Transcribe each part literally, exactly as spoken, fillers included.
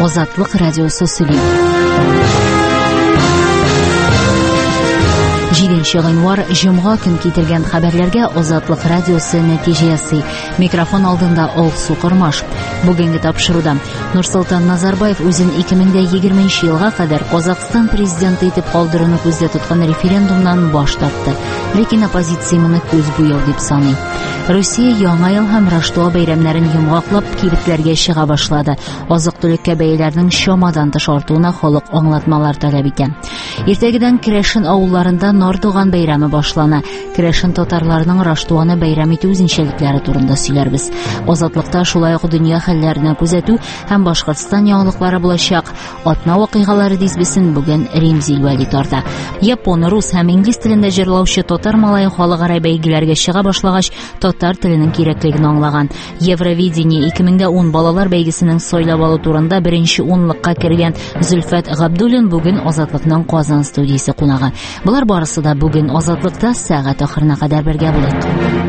Азатлык радиосы сөйли. җиденче гыйнвар җомга көн китергән хәбәрләргә Азатлык радиосы нәтиҗә ясый. Микрофон алдында Алсу Кырмаш. Бүгенге тапшыруда Нурсултан Назарбаев үзен ике мең егерменче елга кадәр Казакстан президенты итеп калдыруны күздә тоткан референдумнан баш тартты. Ләкин оппозиция моны күз буяу дип саный. Россия яңа ел һәм Рождество бәйрәмнәрен йомгаклап кибетләргә чыга башлады. Азык-түлеккә бәяләрнең чамадан тыш артуына халык аңлатмалар таләп итә. Иртәгедән Керәшен авылларында Нардуган бәйрәме башлана. Керәшен татарларының Рождествоны бәйрәм итү үзенчәлекләре турында сөйләрбез. Азатлыкта шулай ук дөнья хәлләренә күзәтү һәм Башкортстан яңалыклары булачак. Атна вакыйгалары дизбесен бүген Римзил Вәли тарта. Япон, рус һәм инглиз телендә җырлаучы татар малае халыкара бәйгеләргә чыга башлагач, татар теленең кирәклеген аңлаган. Евровидение ике мең ун балалар бәйгесенең сайлап алу турында беренче унлыкка кергән Зөлфәт Габдуллин бүген Азатлыкның Казан студиясе кунагы. Булар барысы да бүген Азатлыкта сәгать ахырына кадәр бергә булыйк.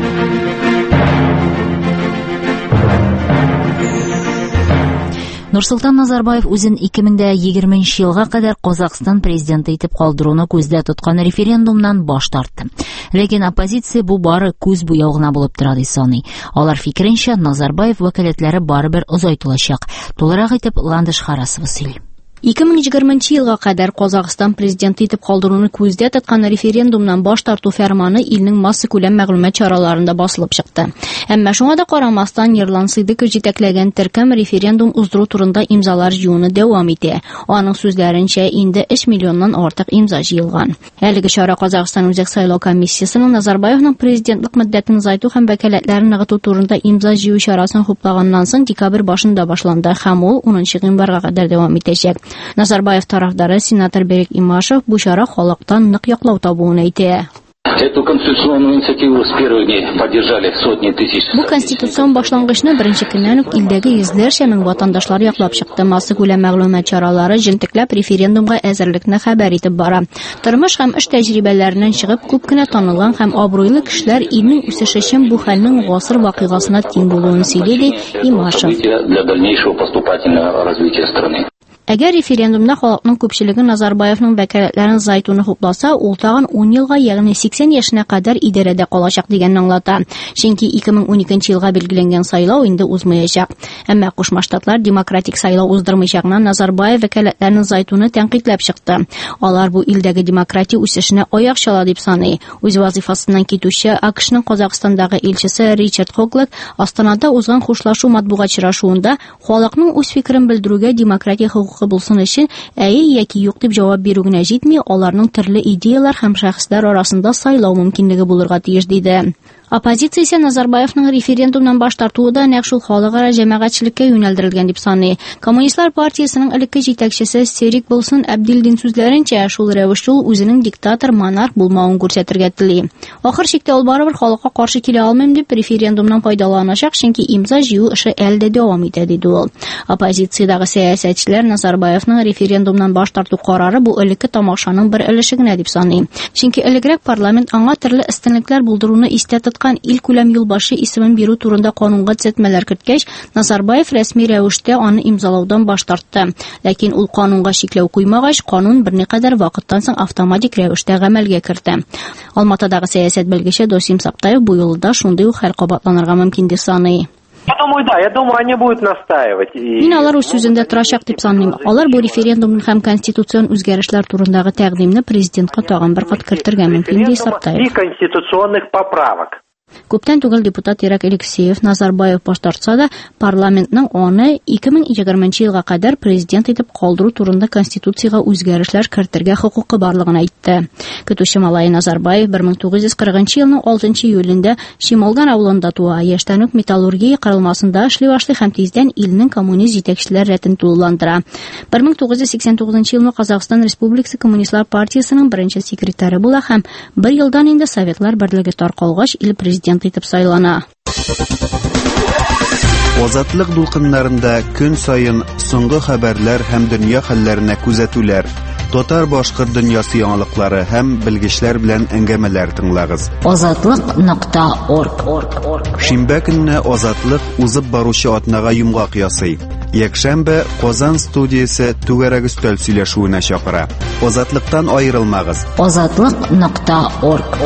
Нурсултан Назарбаев үзен ике мең егерменче елга кадәр Казакстан президенты итеп калдыруны күздә тоткан референдумнан баш тартты. Ләкин оппозиция бу бары күз буяу гына булып тора ди саный. Алар фикеренчә, Назарбаев вәкаләтләре барыбер озайтылачак. Тулырак итеп Ландыш Харасова сөйли. ике мең егерменче елга кадәр Казакстан президенты итеп калдыруны күздә тоткан референдумнан баш тарту фәрманы илнең масса күләм мәгълүмат чараларында басылып чыкты. Әмма шуңа да карамастан Ерлан Сыдыков җитәкләгән төркем референдум уздыру турында имзалар җыюны дәвам итә. Аның сүзләренчә, инде өч миллионнан артык имза җыелган. Әлеге чара Казакстан үзәк сайлау комиссиясының Назарбаевның президентлык мөддәтен озайту һәм вәкаләтләрен ныгыту турында имза җыю чарасын хуплаганнан соң декабрь башында башланды һәм ул унынчы гыйнварга кадәр дәвам итәчәк. Назарбаев тарафдары сенатор Берек Имашев бу чара халыктан нык яклау табуын әйтә. Эту конституционную инициативу с первых дней поддержали сотни тысяч. Бу конституцион башлангычны беренче көннән үк илдәге йөзләрчә мең ватандашлар яклап чыкты. Масса күләм мәгълүмат чаралары җентекләп референдумга әзерлекне хәбәр итеп бара. Тормыш һәм эш тәҗрибәләреннән чыгып, күп кенә танылган һәм абруйлы кешеләр илнең үсеше өчен бу хәлнең гасыр вакыйгасына тиң булуын сөйли ди Имашев. Для дальнейшего поступательного развития страны. Әгәр референдумда халыкның күпчелеге Назарбаевның вәкаләтләрен зайтуны хупласа, ул тагын ун елга, ягъни сиксән яшенә кадәр идарәдә калачак дигәнне аңлата. Чөнки ике мең уникенче елга билгеләнгән сайлау инде узмаячак. Әмма Кушма Штатлар демократик сайлау уздырмыйчагына Назарбаев вәкаләтләрен зайтуны тәнкыйтьләп чыкты. Алар бу илдәге демократия үсешенә аяк чала дип саный. Үз вазифасыннан китүче АКШның Казакстандагы илчесе Ричард Хоглет Астанада узган хушлашу матбугат очрашуында халыкның үз фикерен белдерүгә демократия булсын өчен әйе яки юк дип җавап бирү генә җитми, аларның төрле идеялар һәм шәхесләр арасында сайлау мөмкинлеге булырга тиеш диде. Оппозиция исә Назарбаевның референдумнан баш тартуы да нәкъ шул халыкара җәмәгатьчелеккә юнәлдерелгән дип саный. Коммунистлар партиясының элекке җитәкчесе Серик Булсын Әбдилдин сүзләренчә, шул рәвештә ул үзенең диктатор, монарх булмавын күрсәтергә тели. Ахыр чиктә ул барыбер халыкка каршы килә алмыйм дип референдумнан файдаланачак, чөнки имза җыю эше әлдә дәвам итә диде ул. Оппозициядагы сәясәтчеләр Назарбаевның референдумнан баш тарту карары бу элекке тамашаның бер өлеше генә дип саный. Чөнки элегрәк парламент аңа төрле өстенлекләр булдыруны истә ил күләм юлбашы исемен бирү турында канунга төзәтмәләр керткәч, Назарбаев рәсми рәвештә аны имзалаудан баш тартты. Ләкин ул канунга шикләү куймагач, канун берникадәр вакыттан соң автоматик рәвештә гамәлгә кертә. Алматадагы сәясәт белгече Досим Саптаев бу юлда шундый ук хәл кабатланырга мөмкин дип саный. Я думаю, да, я думаю, они будут настаивать. Мин алар үз сүзендә торачак дип саныйм. Алар бу референдум һәм конституцион үзгәрешләр турындагы тәкъдимне президентка тагын бер кат кертергә мөмкин дип Саптаев. И конституционных поправок. Күптән түгел депутат Ирак Алексеев Назарбаев баш тартса да, парламентның аны ике мең егерменче елга кадәр президент итеп калдыру турында конституциягә үзгәрешләр кертергә хокукы барлыгын әйтте. Көтүче малай Назарбаев бер мең тугыз йөз кырыгынчы елның алтынчы июлендә Шимолган авылында туа. Яшьтән үк металлургия кырылмасында эшли башлый һәм тиздән илнең коммунист җитәкчеләр рәтен тулыландыра. бер мең тугыз йөз сиксән тугызынчы елны Казакстан Республикасы Коммунистлар партиясының беренче секретаре була һәм бер елдан инде Советлар берлеге таркалгач ил президент итеп сайлана. Азатлык дулкыннарында көн сайын соңгы хәбәрләр һәм дөнья хәлләренә күзәтүләр, татар башкорт дөньясы яңалыклары һәм белгечләр белән әңгәмәләр тыңлагыз. азатлык нокта орг. Шимбә көнне Азатлык узып баручы атнага йомгак ясый. Якшәмбе Казан студиясе түгәрәк өстәл сөйләшүенә чакыра. Азатлыктан аерылмагыз. азатлык нокта орг.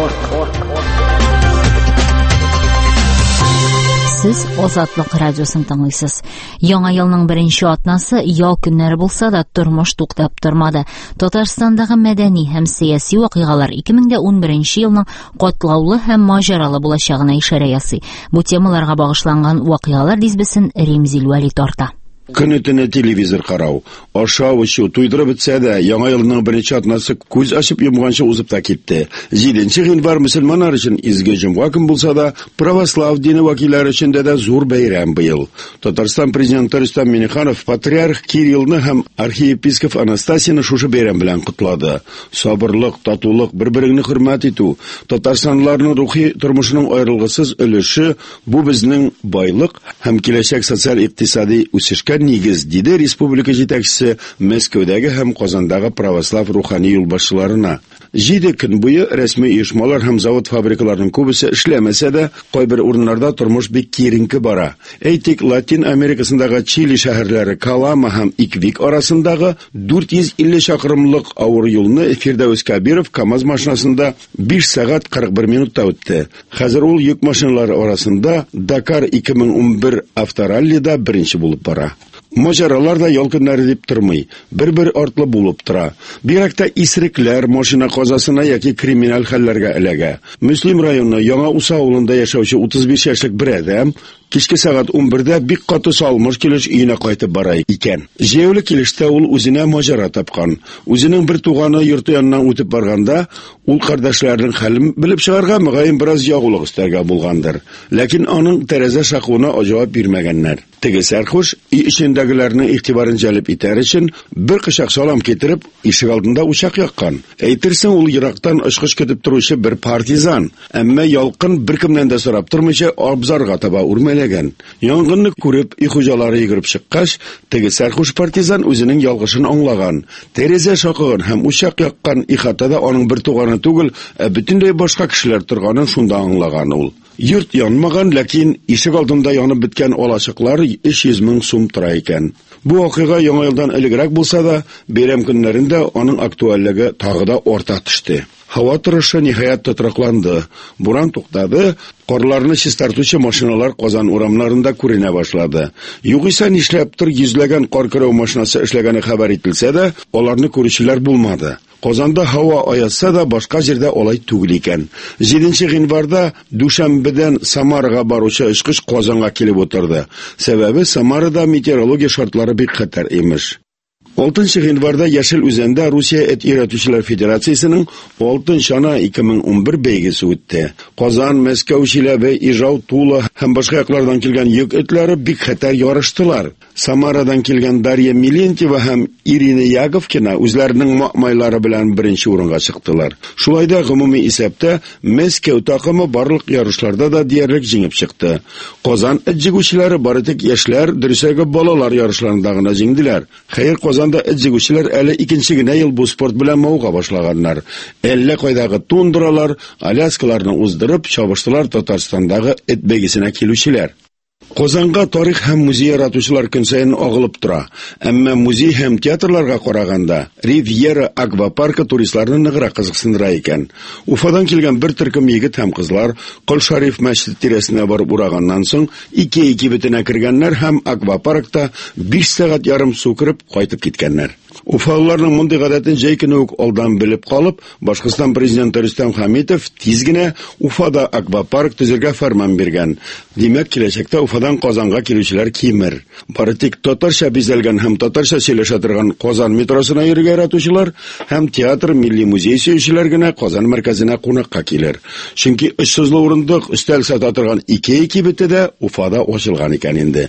Сез Азатлык радиосын тыңлыйсыз. Яңа елның беренче атнасы ял көннәре булса да тормыш туктап тормады. Татарстандагы мәдәни һәм сияси вакыйгалар ике мең ун беренче елның катлаулы һәм маҗаралы булачагына ишарә ясый. Бу темаларга багышланган вакыйгалар дизбесен Римзил Вәли тарта. Көнетене телевизор карау, ашау ичү туйдырып бетсә дә, яңа елның беренче атнасы күз ачып йомганчы узып та китте. җиденче гыйнвар мөселманнар өчен изге җомга көн булса да, православ дине вәкилләре өчен дә зур бәйрәм быел. Татарстан президенты Рөстәм Миңнеханов патриарх Кириллны һәм архиепископ Анастасияны шушы бәйрәм белән котлады. Сабырлык, татулык, бер-береңне хөрмәт итү, татарстанлыларның рухи тормышының аерылгысыз өлеше бу безнең байлык һәм киләчәк социаль-икътисади үсешкә нигез, диде республика җитәкчесе Мәскәүдәге һәм Казандагы православ рухани юлбашчыларына. Җиде көн буе рәсми оешмалар һәм завод-фабрикаларның күбесе эшләмәсә дә, кайбер урыннарда тормыш бик киеренке бара. Әйтик, Латин Америкасындагы Чили шәһәрләре Калама һәм Иквик арасындагы дүрт йөз илле чакрымлык авыр юлны Фирдәүс Кабиров КамАЗ машинасында биш сәгать кырык бер минутта үтте. Хәзер ул йөк машиналары арасында Дакар ике мең ун бер автораллида беренче булып бара. Маҗаралар да ял көннәре дип тормый, бер-бер артлы булып тора. Бигрәк тә исерекләр машина казасына яки криминал хәлләргә эләгә. Мөслим районы Яңа Уса авылында яшәүче утыз биш яшьлек бер адәм кичке сәгать ун бердә бик каты салмыш килеш өенә кайтып бара икән. Җәяүле килештә ул үзенә маҗара тапкан. Үзенең бер туганы йорты яныннан үтеп барганда, ул кардәшләрнең хәлен белеп чыгарга мөгаен бераз ягулык өстәргә булгандыр. Ләкин аның тәрәзә шакуына җавап бирмәгәннәр. Теге сәрхүш өй эчендәгеләрнең игътибарын җәлеп итәр өчен бер кычак салам китереп ишек алдында учак яккан. Әйтерсең, ул ерактан очкыч көтеп торучы бер партизан, әмма ялкын беркемнән дә сорап тормыйча абзарга таба үрмәләгән. Янгынны күреп, үй хуҗалары йөгереп чыккач, теге сәрхүш партизан үзенең ялгышын аңлаган. Тәрәзә шакыгын һәм учак яккан ихатада аның бер туганы түгел, ә бөтенләй башка кешеләр торганын шунда аңлаган ул. Йорт янмаган, ләкин ишек алдында янып беткән алачыклар өч йөз мең сум тора икән. Бу вакыйга яңа елдан элегрәк булса да, бәйрәм көннәрендә аның актуальлеге тагы да арта төште. Һава торышы ниһаять тотрыкланды. Буран туктады, карларны чистартучы машиналар Казан урамнарында күренә башлады. Югыйсә нишләптер йөзләгән кар көрәү машинасы эшләгәне хәбәр ителсә дә, аларны күрүчеләр булмады. Казанда һава аязса да, башка җирдә алай түгел икән. җиденче гыйнварда Душанбедан Самарага баручы очкыч Казанга килеп утырды. Сәбәбе Самарада метеорология шартлары бик хәтәр имеш. алтынчы гыйнварда Яшел Үзәндә Русия эт өйрәтүчеләр федерациясенең алтын чана ике мең ун бер бәйгесе үтте. Казан, Мәскәү, Чиләбе, Ижау, Тула һәм башка яклардан килгән йөк этләре бик хәтәр ярыштылар. Самарадан килгән Дарья Милентьева һәм Ирина Яговкина үзләренең макмайлары белән беренче урынга чыктылар. Шулай да гомуми исәптә Мәскәү такымы барлык ярышларда да диярлек җиңеп чыкты. Казан эт җигүчеләре бары тик яшьләр, дөресәге балалар ярышларында гына җиңделәр. Хәер, Казанда эт җигүчеләр әле икенче генә ел бу спорт белән мауга башлаганнар. Әллә кайдагы тундралар, аляскаларны уздырып чабыштылар Татарстандагы эт бәйгесенә килүчеләр. Казанга тарих һәм музей яратучылар көн саен агылып тора. Әмма музей һәм театрларга караганда Ривьера аквапаркы туристларны ныграк кызыксындыра икән. Уфадан килгән бер төркем егет һәм кызлар Кол-Шариф мәчете тирәсенә барып ураганнан соң ике-ике битенә кергәннәр һәм аквапаркта биш сәгать ярым су кереп кайтып киткәннәр. Уфалыларның мондый гадәтен җәй көне үк алдан белеп калып, Башкортстан президенты Рөстәм Хәмитов тиз генә Уфада аквапарк төзергә фәрман биргән. Димәк, киләчәктә Уфадан Казанга килүчеләр кимер. Бары тик татарча бизәлгән һәм татарча сөйләшә торган Казан метросына йөрергә яратучылар һәм театр, милли музей сөючеләр генә Казан мәркәзенә кунакка килер. Чөнки өчсезле урындык өстәл сата торган ике-ике битедә Уфада ачылган икән инде.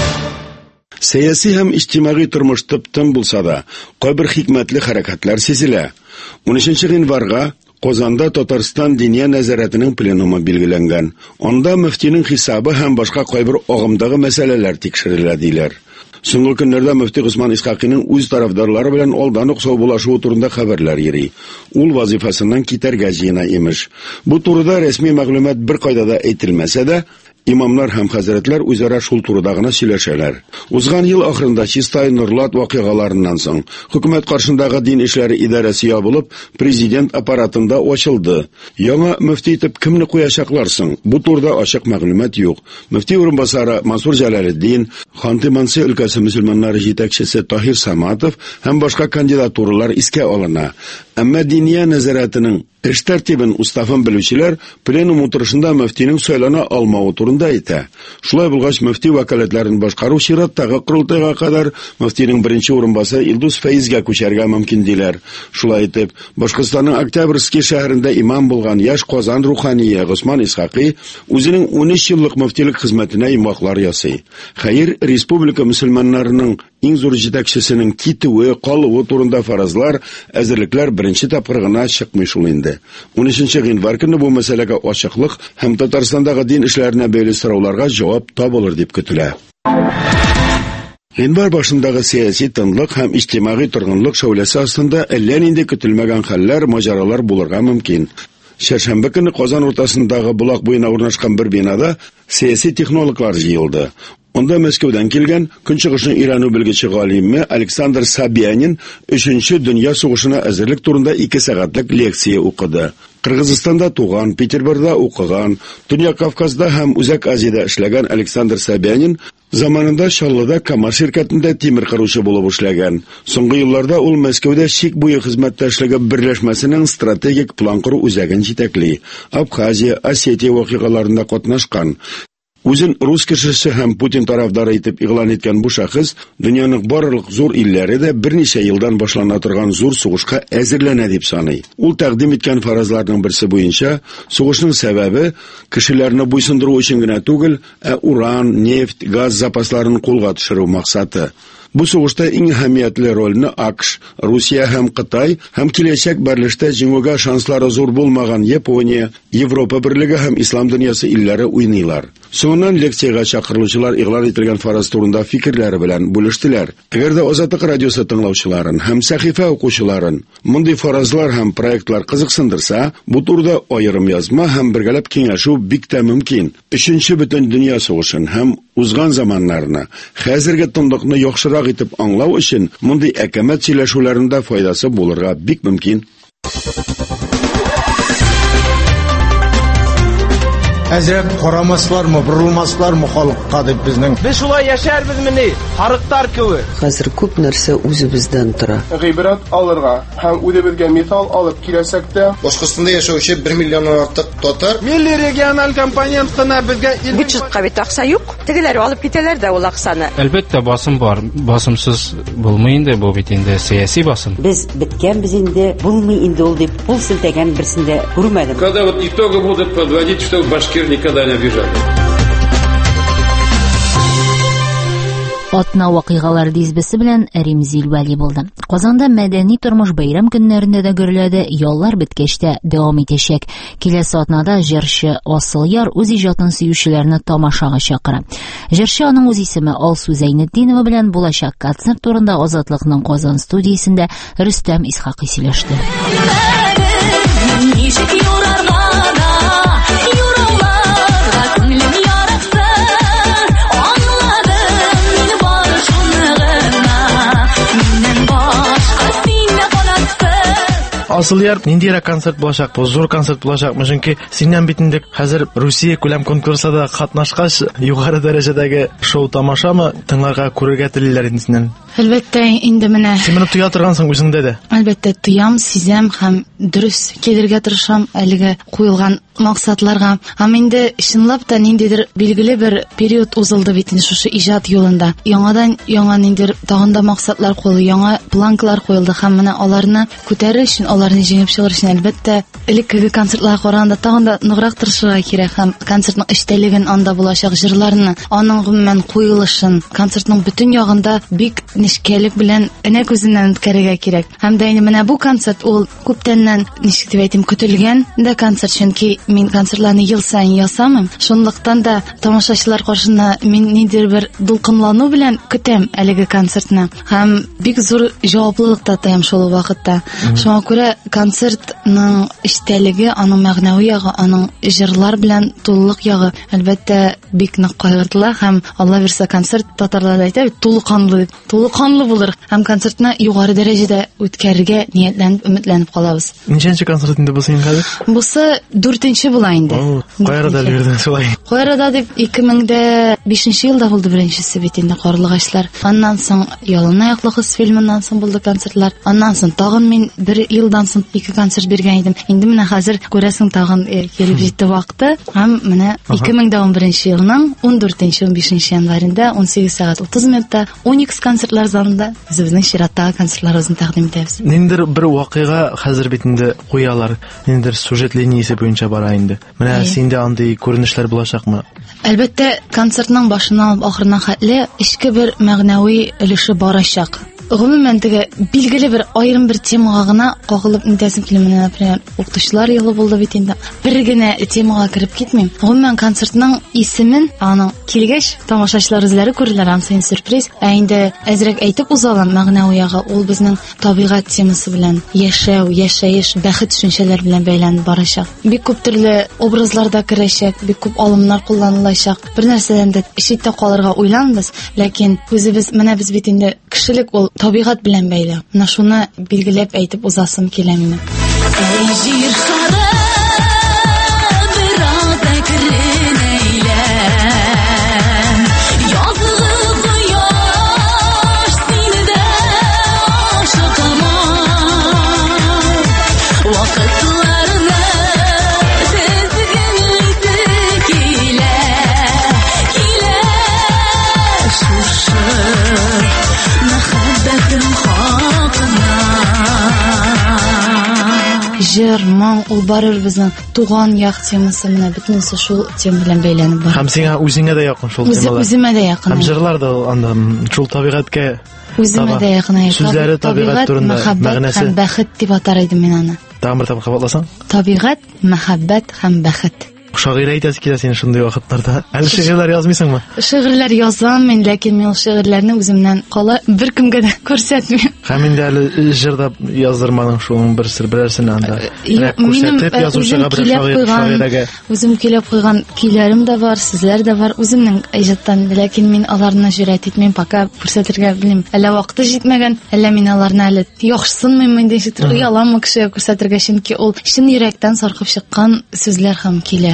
Сәяси һәм иҗтимагый тормыш тып-тын булса да, кайбер хикмәтле хәрәкәтләр сизелә. унынчы гыйнварга Казанда Татарстан диния нәзарәтенең пленумы билгеләнгән. Анда мөфтинең хисабы һәм башка кайбер агымдагы мәсьәләләр тикшерелә диләр. Соңгы көннәрдә мөфти Госман Исхакыйның үз тарафдарлары белән алдан ук саубулашуы турында хәбәрләр йөри. Ул вазифасыннан китәргә җыена имеш. Бу турыда рәсми мәгълүмат бер кайда да әйтелмәсә дә, имамнар һәм хәзрәтләр үзара шул турыда гына сөйләшәләр. Узган ел ахырында Чистай Нурлат вакыйгаларыннан соң хөкүмәт каршындагы дин эшләре идарәсе ябылып, президент аппаратында ачылды. Яңа мөфти итеп кемне куячаклар соң? Бу турыда ачык мәгълүмат юк. Мөфти урынбасары Мансур Җәләлетдин, Ханты-Манси өлкәсе мөселманнары җитәкчесе Таһир Саматов һәм башка кандидатуралар искә алына. Әмма диния нәзаратының эш тәртибен устафын белүчеләр пленум утырышында мөфтинең сайлана алмавы турында әйтә. Шулай булгач, мөфти вәкаләтләрен башкару чираттагы курултайга кадәр мөфтинең беренче урынбасары Илдус Фәизгә күчәргә мөмкин диләр. Шулай итеп, Башкортстанның Октябрьский шәһәрендә имам булган яшь Казан рухания Госман Исхакый үзенең ун өч еллык мөфтилек хезмәтенә имаклар ясый. Хәер, республика мөселманнарының иң зур җитәкчесенең китүе, калуы турында фаразлар, әзерлекләр беренче тапкыр гына чыкмый шул инде. ун өченче гыйнвар көнне бу мәсьәләгә ачыклык һәм Татарстандагы дин эшләренә бәйле сорауларга җавап табылыр дип көтелә. Гыйнвар башындагы сияси тынлык һәм иҗтимагый торгынлык шәүләсе астында әллә нинди көтелмәгән хәлләр, маҗаралар булырга мөмкин. Шәршәмбе көнне Казан уртасындагы булак буена урнашкан бер бинада сияси технологлар җыелды. Онда Мәскәүдән килгән көнчыгышны өйрәнү белгече галиме Александр Собянин өченче дөнья сугышына әзерлек турында ике сәгатьлек лекция укыды. Кыргызстанда туган, Петербургда укыган, Төньяк Кавказда һәм Үзәк Азиядә эшләгән Александр Собянин заманында Чаллыда КАМАЗ ширкәтендә тимер кыручы булып эшләгән. Соңгы елларда ул Мәскәүдә чик буе хезмәттәшлеге берләшмәсенең стратегик план кору үзәген җитәкли. Абхазия, Осетия вакыйгаларында катнашкан. Үзен рус кешесе һәм Путин тарафдары итеп игълан иткән бу шәхес дөньяның барлык зур илләре дә берничә елдан башлана торган зур сугышка әзерләнә дип саный. Ул тәкъдим иткән фаразларның берсе буенча, сугышның сәбәбе кешеләрне буйсындыру өчен генә түгел, ә уран, нефть, газ запасларын кулга төшерү максаты. Бу сугышта иң әһәмиятле рольне АКШ, Русия һәм Кытай һәм киләчәк берлештә җиңүгә шанслары зур булмаган Япония, Европа берлеге һәм ислам дөньясы илләре уйныйлар. Соңыннан лекциягә чакырылучылар игълан ителгән фараз турында фикерләре белән бүлештеләр. Әгәр дә Азатлык радиосы тыңлаучыларын һәм сәхифә укучыларын мондый фаразлар һәм проектлар кызыксындырса, бу турыда аерым язма һәм бергәләп киңәшү бик тә мөмкин. Өченче бөтен дөнья сугышын һәм узган заманнарны, хәзерге тынлыкны яхшырак итеп аңлау өчен мондый әкәмәт сөйләшүләрендә файдасы булырга бик мөмкин. Әзрәк карамаслармы, борылмаслармы халыкка дип безнең. Без шулай яшәрбезмени? Харыктар кебек. Хәзер күп нәрсә үзебездән тора. Гыйбрат алырга һәм үзебезгә мисал алып киләсәк тә, Башкортстанда яшәүче бер миллионнан артык татар милли региональ компонент кына безгә бюджетка бит акча юк. Тегеләр алып китәләр дә ул акчаны. Әлбәттә басым бар. Басымсыз булмый инде бу бит инде сияси басым. Без биткән без инде булмый инде ул дип кул селтәгән берсендә күрмәдем. Когда вот итоги будут подводить, что башкир никогда не обижали. Атна вакыйгалар дизбесе белән Римзил Вәли булды. Казанда мәдәни тормыш бәйрәм көннәрендә дә гөрләде, яллар беткәч тә дәвам итәчәк. Киләсе атнада җырчы Асыл Яр үз иҗатын сөючеләрне тамашага чакыра. Җырчы аның үз исеме Алсу Зәйнетдинова белән булачак концерт турында Азатлыкның Казан студиясендә Рөстәм Исхакый сөйләште. Асыл Яр ниндирәк концерт булачак, бу зур концерт булачакмы, чөнки синнән бит инде хәзер Русия күләм конкурсында катнашкач, югары дәрәҗәдәге шоу тамашамы тыңларга, күрергә телиләр инде синнән. Әлбәттә, инде менә. Син моны туя торгансың үзеңдә дә. Әлбәттә, туям, сизәм һәм дөрес килергә тырышам әлегә куелган максатларга. Һәм инде чынлап та ниндидер билгеле бер период узылды бит инде шушы иҗат юлында. Яңадан яңа ниндидер тагында максатлар куелды, яңа планкалар куелды һәм менә аларны күтәрер өчен, аларны җиңеп чыгыр өчен әлбәттә элеккеге концертларга караганда тагында ныграк тырышырга кирәк һәм концертның эчтәлеген анда булачак җырларны, аның гомумән куелышын, концертның бөтен ягында бик нечкәлек белән энә күзеннән үткәрергә кирәк. Һәм дә инде менә бу концерт ул күптәннән ничек дип әйтим, көтелгән дә концерт, чөнки мин концертларны ел саен ясамыйм. Шунлыктан да тамашачылар каршында мин ниндидер бер дулкынлану белән көтәм әлеге концертны. Һәм бик зур җаваплылыкта таям шул вакытта. Шуңа күрә концертның эчтәлеге, аның мәгънәви ягы, аның җырлар белән тулылык ягы әлбәттә бик нык кайгыртыла. Һәм Алла бирсә концерт татарлар әйтә бит, тулы канлы, тулы канлы булыр. Һәм концертны югары дәрәҗәдә үткәрергә ниятләнеп, өметләнеп калабыз. Ничәнче концерт инде бу синең хәзер? Бусы дүртенче була инде. Кайрада бирдең шулай? Кайрада дип ике мең бишенче елда булды беренчесе бит инде Карлыгачлар. Аннан соң Ялын аяклы кыз фильмыннан соң булды концертлар. Аннан соң тагын мин бер елдан соң ике концерт биргән идем. Инде менә хәзер күрәсең тагын килеп җитте вакыты. Һәм менә ике мең унберенче елның он дүртенче он бишенче январында он сигез сәгать утыз минутта Уникс концертлар залында безнең чираттагы концертларыбызны тәкъдим итәбез. Ниндидер бер вакыйга хәзер бит инде куялар, ниндидер сюжет линиясе буенча бара инде. Менә синдә андый күренешләр булачакмы? Әлбәттә, концертның башыннан алып ахырына хәтле эчке бер мәгънәви өлеше барачак. Гомумән теге билгеле бер аерым бер темага гына кагылып нитәсем килмәне, например, укытучылар елы булды бит инде. Бер генә темага кирип китмим. Гомумән концертның исемен аның килгәч тамашачылар үзләре күрерләр, ансен сюрприз. Ә инде әзрәк әйтеп узалам мәгънәви ягы, ул безнең табигать темасы белән, яшәү, яшәеш, бәхет төшенчәләр белән бәйләнеп барачак. Бик күп төрле образларда керәчәк, бик күп алымнар кулланылачак. Бер нәрсәдән дә читтә калырга уйланбыз, ләкин үзебез менә без бит инде кешелек ул табигать белән бәйле. Менә шуны билгеләп әйтеп узасым килә минем. Җыр, моң, ул барыр безнең туган як темасы, менә бөтенесе шул тема белән бәйләнеп бар. Һәм сиңа үзеңә дә якын шул темалар. Үземә дә якын. Һәм җырлар да анда шул табигатькә үземә дә якын. Сүзләре табигать турында мәгънәсе. Һәм бәхет дип атар идем мин аны. Тагын бер тапкыр кабатласаң? Табигать, мәхәббәт һәм бәхет. Шагыйрь әйтәсе килә син шундый вакытларда. Әле шигырьләр язмыйсыңмы? Шигырьләр язам мин, ләкин мин шигырьләрне үземнән кала бер кемгә дә күрсәтмим. Һәм инде әле җырда яздырманың шуның бер сер берәрсен анда. Күрсәтеп язучыга бер шагыйрьгә. Үзем килеп куйган көйләрем дә бар, сүзләр дә бар үземнең иҗаттан, ләкин мин аларны җөрәт итмим, пока күрсәтергә белмим. Әле вакыты җитмәгән, әллә мин аларны әле яхшысынмыймы инде җитер, яламы кешегә күрсәтергә, чөнки ул чын йөрәктән саркып чыккан сүзләр һәм көйләр.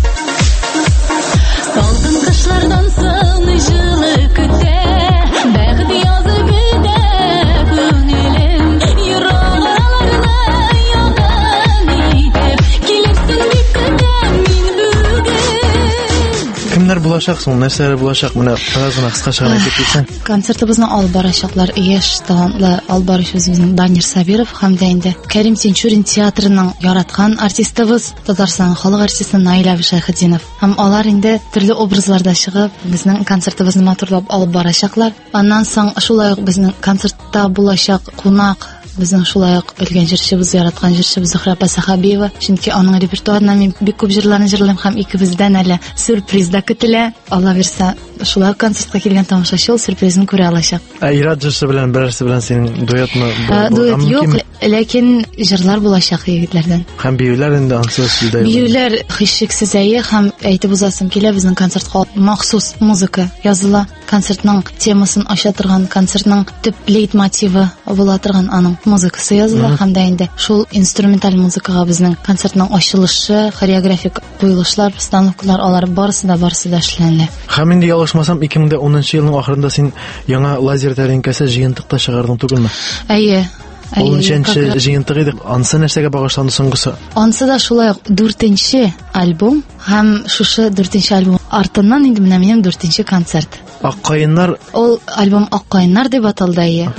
Салкын кышлардан соң җылы көтә, бәхет язып үтә күңелем, йөрәкләрне ягын итеп, килерсең бик көтәм мин бүген. Кемнәр булачак соң, нәрсәләр булачак, менә фразаны кыскача әйтеп китсәң. Концертыбызны алып барачаклар яшь талантлы алып баручыбызның Данир Сабиров һәм дә инде Кәрим Тинчурин театрының яраткан артистыбыз, Татарстан халык артисты Наил Шәйхетдинов. Һәм алар инде төрле образларда чыгып, безнең концертыбызны матурлап алып барачаклар. Аннан соң шулай ук безнең концертта булачак кунак безнең шулай ук белгән җырчыбыз, яраткан җырчыбыз Зөһрә Сахабиева, чөнки аның репертуарына мин бик күп җырларны җырлыйм һәм икебездән әле сюрприз да көтелә. Алла бирсә, шулай концертка килгән тамашачы ул сюрпризны күрә алачак. Ә Ират җырчы белән берәрсе белән синең дуэтмы? Дуэт юк, ләкин җырлар булачак егетләрдән. Һәм биюләр инде ансыз сүздә. Биюләр һичшиксез әйе, һәм әйтеп узасым килә, безнең концертка махсус музыка языла. Концертның темасын ача торган, концертның төп лейтмотивы була торган аның музыкасы языла, һәм дә инде шул инструменталь музыкага безнең концертның ачылышы, хореографик куелышлар, постановкалар, алар барысы да барысы да эшләнелә. Һәм инде ялгышмасам ике мең унынчы елның ахырында син яңа лазер тәринкәсе җыентыкта чыгардың түгелме? Әйе. Ул ничәнче җыентык иде? Ансы нәрсәгә багышланды соңгысы? Ансы да шулай ук дүртенче альбом һәм шушы дүртенче альбом артыннан инде менә минем дүртенче концерт. Аккаеннар. Ул альбом Аккаеннар дип аталды әйе.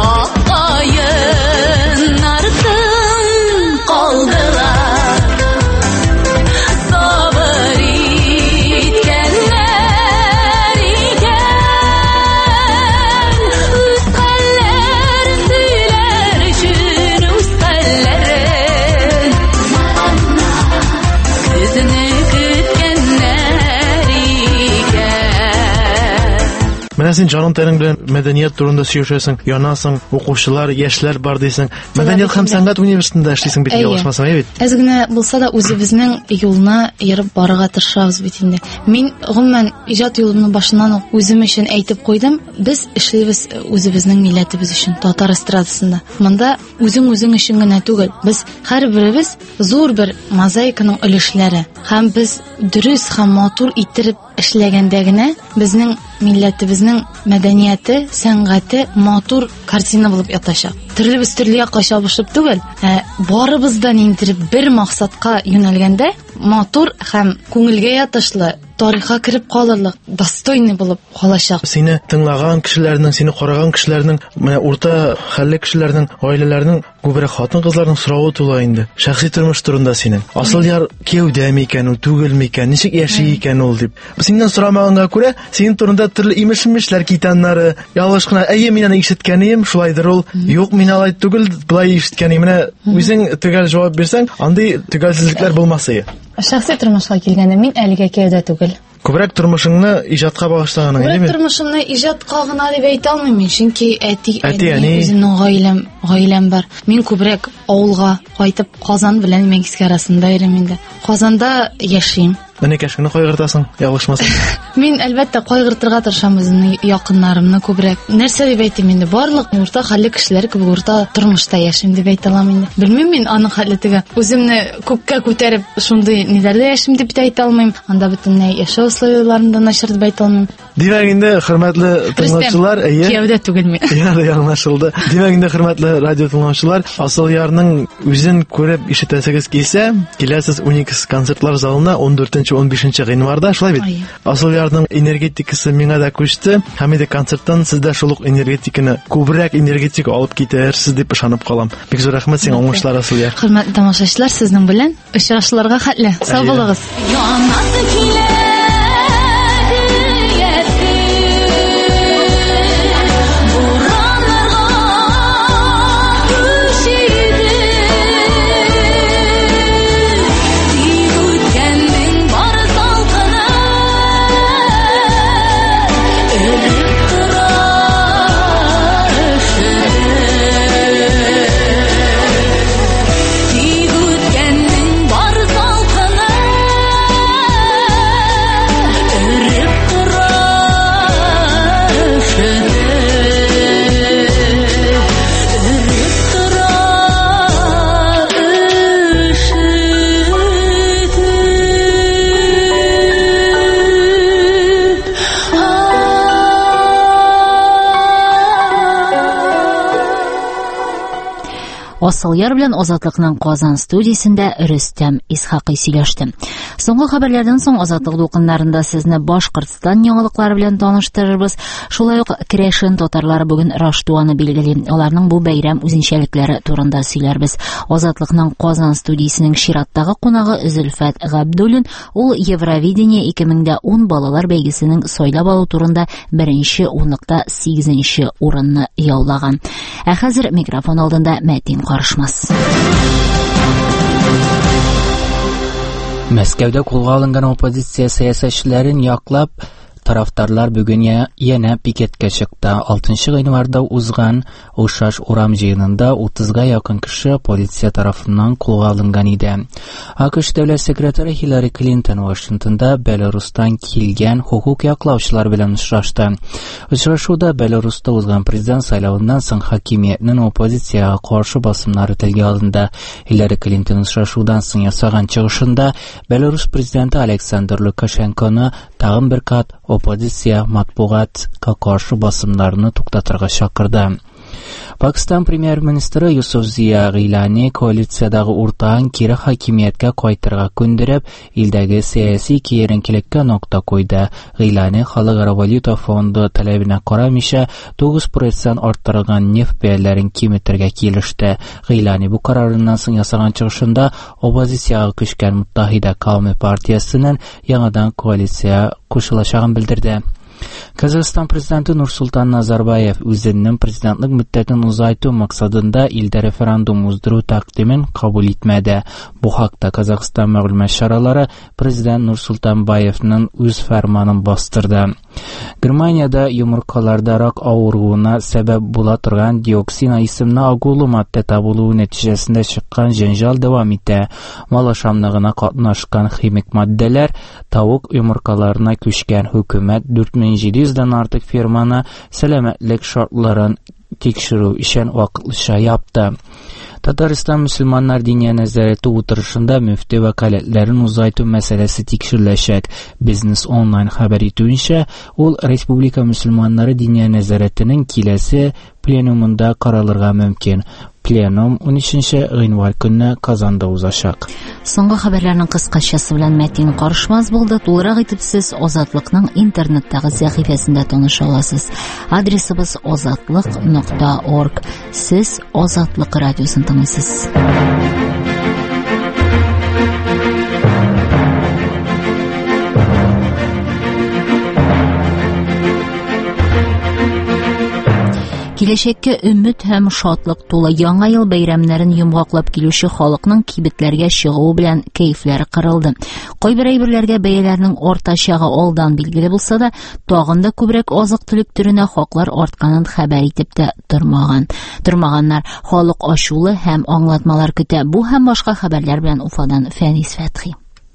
Аккаеннар тын калдылар. Сабыр иткәннәр икән. Үз Менә син җаның тәнең белән мәдәният турында сөйләшәсең, янасың, укучылар, яшьләр бар дисең. Мәдәният һәм сәнгать университетында эшлисең бит, ялгышмасам, әйе бит. Әз генә булса да үзебезнең юлна йөреп барырга тырышабыз бит инде. Мин гомумән иҗат юлымны башыннан ук үзем өчен әйтеп куйдым. Без эшлибез үзебезнең милләтебез өчен, татар эстрадасында. Монда үзең үзең өчен генә түгел, без һәрберебез зур бер мозаиканың өлешләре. Һәм без дөрес һәм матур иттереп эшләгәндә генә безнең милләтебезнең мәдәнияте, сәнгате матур картина булып ятачак. Төрлебез төрле якка чабышып түгел, ә барыбыздан индереп бер максатка юнәлгәндә матур һәм күңелгә ятышлы тарихка кирип калырлык, достойный булып калачак. Сине тыңлаган кешеләрнең, сине караган кешеләрнең, менә урта хәлле кешеләрнең, гаиләләрнең күбрәк хатын-кызларның соравы тула инде. Шәхси тормыш турында синең. Асыл яр кәүдәме икән, ул түгелме икән, ничек яши икән ул дип. Синнән сорамаганга күрә, синең турында төрле имеш-имешләр китәннәре, ялгыш кына, әйе, мин аны ишеткәнем, шулайдыр ул. Юк, мин алай түгел, булай ишеткәнем. Менә үзең төгәл җавап бирсәң, андый төгәлсезлекләр булмаса. Шәхси тормышка килгәндә мин әлегә кәүдә түгел. Күбрәк тормышыңны иҗатка багышлаганың, әйеме? Күбрәк тормышымны иҗатка гына дип әйтә алмыйм, чөнки әти, әни, үземнең гаиләм, гаиләм бар. Мин күбрәк авылга кайтып, Казан белән Меңгезгә арасында йөрим инде. Казанда яшим. Менә кешене кайгыртасың, ялгышмасаң. Мин әлбәттә кайгыртырга тырышам үземне, якыннарымны күбрәк. Нәрсә дип әйтим инде? Барлык урта хәлле кешеләр кебек урта тормышта яшим дип әйтә алам инде. Белмим мин аның хәллетеге. Үземне күккә күтәреп, шундый нидәрдә яшим дип әйтә алмыйм. Анда бөтенләй яшәү условияларында начар дип әйтә алмыйм. Димәк инде, хөрмәтле тыңлаучылар, әйе. Кәүдә түгелме? Ярый, аңлашылды. Димәк инде, хөрмәтле радио тыңлаучылар, Асыл ярның үзен күреп ишетәсегез килсә, киләсез уникс концертлар залына он дүртенче он бишенче гыйнварда, шулай бит. Асыл ярның энергетикасы миңа да күчте. Һәм инде концерттан сездә шул ук энергетиканы, күбрәк энергетик алып китерсез дип ышанып калам. Бик зур рәхмәт сиңа, уңышлар, Асыл яр. Хөрмәтле тамашачылар, сезнең белән очрашуларга хәтле. Сау булыгыз. Асыл яр белән Азатлыкның Казан студиясендә Рөстәм Исхакый сөйләште. Соңгы хәбәрләрдән соң Азатлык дулкыннарында сезне Башкортстан яңалыклары белән таныштырырбыз. Шулай ук Крешен татарлары бүген Раштуаны билгели. Аларның бу бәйрәм үзенчәлекләре турында сөйләрбез. Азатлыкның Казан студиясенең чираттагы кунагы Зөлфәт Габдуллин, ул Евровидение ике мең ун балалар бәйгесенең сайлап алу турында беренче унлыкта сигезенче урынны яулаган. Ә хәзер микрофон алдында Мәтин Карышмас. Мәскәүдә кулга алынган оппозиция сәясәтчеләрен яклап, тарафтарлар бүген яңа пикетка чыкты. алтынчы гыйнварда узган Ушаш урам җыенында утызга якын кеше полиция тарафыннан кулга алынган иде. АКШ дәүләт секретаре Хиллари Клинтон Вашингтонда Беларустан килгән хукук яклаучылар белән очрашты. Очрашуда Беларуста узган президент сайлавыннан соң хакимиятнең оппозициягә каршы басымнары телгә алынды. Хиллари Клинтон очрашудан соң ясаган чыгышында Беларус президенты Александр Лукашенконы тагын бер кат оппозиция матбугатка каршы басымнарны туктатырга чакырды. Пакистан премьер-министры Юсуф Зия Гыйлани коалициядагы уртагын кире хакимияткә кайтырга күндереп, илдәге сәяси киеренкелеккә нокта куйды. Гыйлани Халыкара валюта фонды таләбенә карамыйча тугыз процент арттырылган нефть бәяләрен киметергә килеште. Гыйлани бу карарыннан соң ясаган чыгышында оппозициягә күчкән Муттахида Кауми партиясенең яңадан коалиция кушылачагын белдерде. Казахстан президенты Нурсултан Назарбаев үзенең президентлык мөддәтен узайту максатында илдә референдум уздыру тәкъдимен кабул итмәде. Бу хакта Казахстан мәгълүмат чаралары президент Нурсултан Баевның үз фәрманын бастырды. Германиядә йомыркаларда рак авыруына сәбәп була торган диоксин исемле агулы матдә табылуы нәтиҗәсендә чыккан җәнҗал дәвам итә. Мал ашамлыгына катнашкан химик матдәләр тавык йомыркаларына күчкән. Хөкүмәт дүрт мең җиде йөздән артык ферманы сәламәтлек шартларын тикшерү өчен вакытлыча япты. Татарстан мөселманнар диния нәзарәте утырышында мөфти вәкаләтләрен узайту мәсьәләсе тикшереләчәк. Бизнес онлайн хәбәр итүенчә, ул республика мөселманнары диния нәзарәтенең киләсе пленумында каралырга мөмкин. Пленум унөченче гыйнвар көнне Казанда узачак. Соңгы хәбәрләрнең кыскачасы белән Мәтин Карышмас булды. Тулырак итеп сез Азатлыкның интернеттагы сәхифәсендә таныша аласыз. Адресыбыз азатлык нокта орг. Сез Азатлык радиосын тыңлыйсыз. Киләчәккә өмет һәм шатлык тулы яңа ел бәйрәмнәрен йомгаклап килүче халыкның кибетләргә чыгуы белән кәефләре кырылды. Кайбер әйберләргә бәяләрнең артачагы алдан билгеле булса да, тагын да күбрәк азык-төлек төренә хаклар артканын хәбәр итеп тә тормаган. Тормаганнар халык ачулы һәм аңлатмалар көтә. Бу һәм башка хәбәрләр белән Уфадан Фәнис Фәтхи.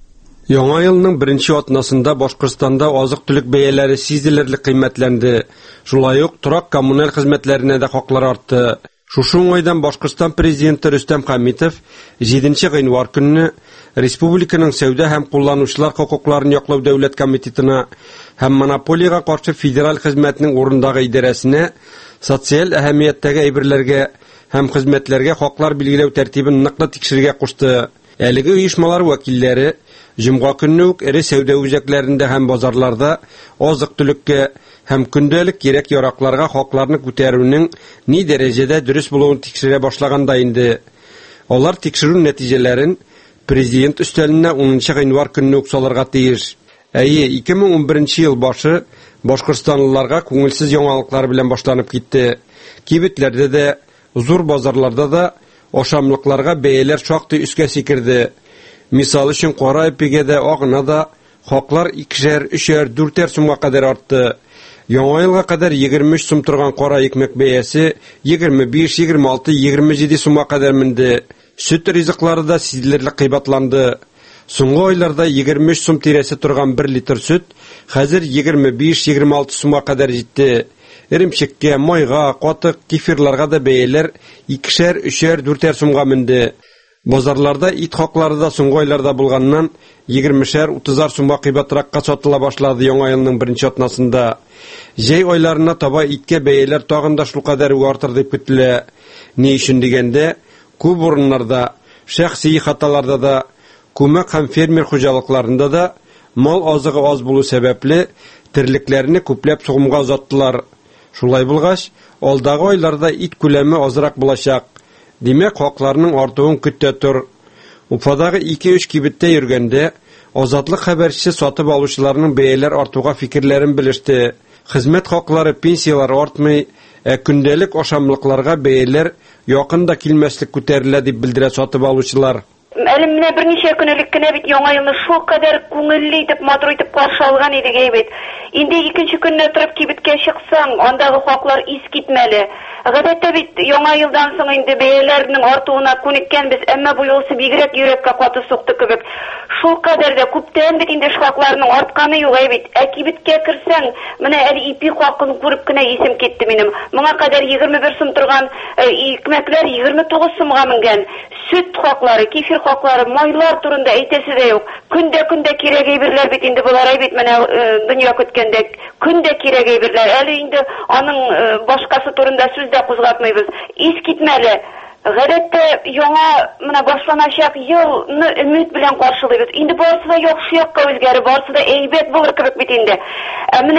Яңа елның беренче атнасында Башкортстанда азык-төлек бәяләре сизелерлек кыйммәтләнде. Шулай ук торак коммуналь хезмәтләренә дә хаклар артты. Шушы уңайдан Башкортстан президенты Рөстәм Хәмитов җиденче гыйнвар көнне республиканың сәүдә һәм кулланучылар хокукларын яклау дәүләт комитетына һәм монополиягә каршы федераль хезмәтнең урындагы идарәсенә социаль әһәмияттәге әйберләргә һәм хезмәтләргә хаклар билгеләү тәртибен ныклы тикшерергә кушты. Әлеге оешмалар вәкилләре Җомга көнне үк эре сәүдә үзәкләрендә һәм базарларда азык-төлеккә һәм көндәлек кирәк-яракларга хакларны күтәрүнең ни дәрәҗәдә дөрес булуын тикшерә башлаганда инде. Алар тикшерү нәтиҗәләрен президент өстәленә унынчы гыйнвар көнне үк салырга тиеш. Әйе, ике мең унберенче ел башы башкортстанлыларга күңелсез яңалыклар белән башланып китте. Кибетләрдә дә, зур базарларда да ашамлыкларга бәяләр шактый үскә сикерде. Мисал өчен кара эпигәдә агына да хаклар икешәр, өчәр, дүртәр сумга кадәр артты. Яңа елга кадәр егерме өч сум торган кара икмәк бәясе егерме биш, егерме алты, егерме җиде сумга кадәр менде. Сөт ризыклары да сизелерлек кыйбатланды. Соңгы айларда егерме өч сум тирәсе торган бер литр сөт хәзер егерме биш, егерме алты сумга кадәр җитте. Иремчеккә, майга, катык, кефирларга да бәяләр икешәр, өчәр, дүртәр сумга менде. Базарларда ит хаклары да соңгы айларда булганнан егермешәр, утызар сумга кыйбатракка сатыла башлады яңа елның беренче атнасында. Җәй айларына таба иткә бәяләр тагын да шулкадәр артыр дип көтелә. Ни өчен дигәндә, күп урыннарда, шәхси хаталарда да, күмәк һәм фермер хуҗалыкларында да мал азыгы аз булу сәбәпле терлекләрне күпләп сугымга узаттылар. Шулай булгач, алдагы айларда ит күләме азрак булачак. Димәк, хакларның артуын көтә тор. Уфадагы ике-өч кибеттә йөргәндә, Азатлык хәбәрчесе сатып алучыларның бәяләр артуга фикерләрен белеште. Хезмәт хаклары, пенсиялар артмый, ә көндәлек ашамлыкларга бәяләр якында килмәслек күтәрелә дип белдерә сатып алучылар. Әле менә берничә көн элек кенә бит яңа елны шул кадәр күңелле итеп, матур итеп каршы алган идек әйбәт. Инде икенче көнне торып кибеткә чыксаң, андагы хаклар ис китмәле. Гадәттә бит яңа елдан соң инде бәяләрнең артуына күнеккәнбез, әмма бу юлсы бигрәк йөрәккә каты сукты кебек. Шул кадәр дә күптән бит инде хакларның артканы юк әйбәт. Ә кибеткә керсәң, менә әле ипи хакын күреп кенә исем китте минем. Моңа кадәр егерме бер сум торган икмәкләр егерме тугыз сумга менгән. Сөт хаклары, кефир хаклары, майлар турында әйтәсе дә юк. Көндә-көндә кирәк әйберләр бит инде булар әйбәт, менә дөнья көткәндә көндә кирәк әйберләр. Әле инде аның башкасы турында сүз дә кузгатмыйбыз. Ис китмәле. Гадәттә яңа менә башланачак елны өмет белән каршылыйбыз. Инде барысы да яхшы якка үзгәреп, барысы да әйбәт булыр кебек бит инде. Ә менә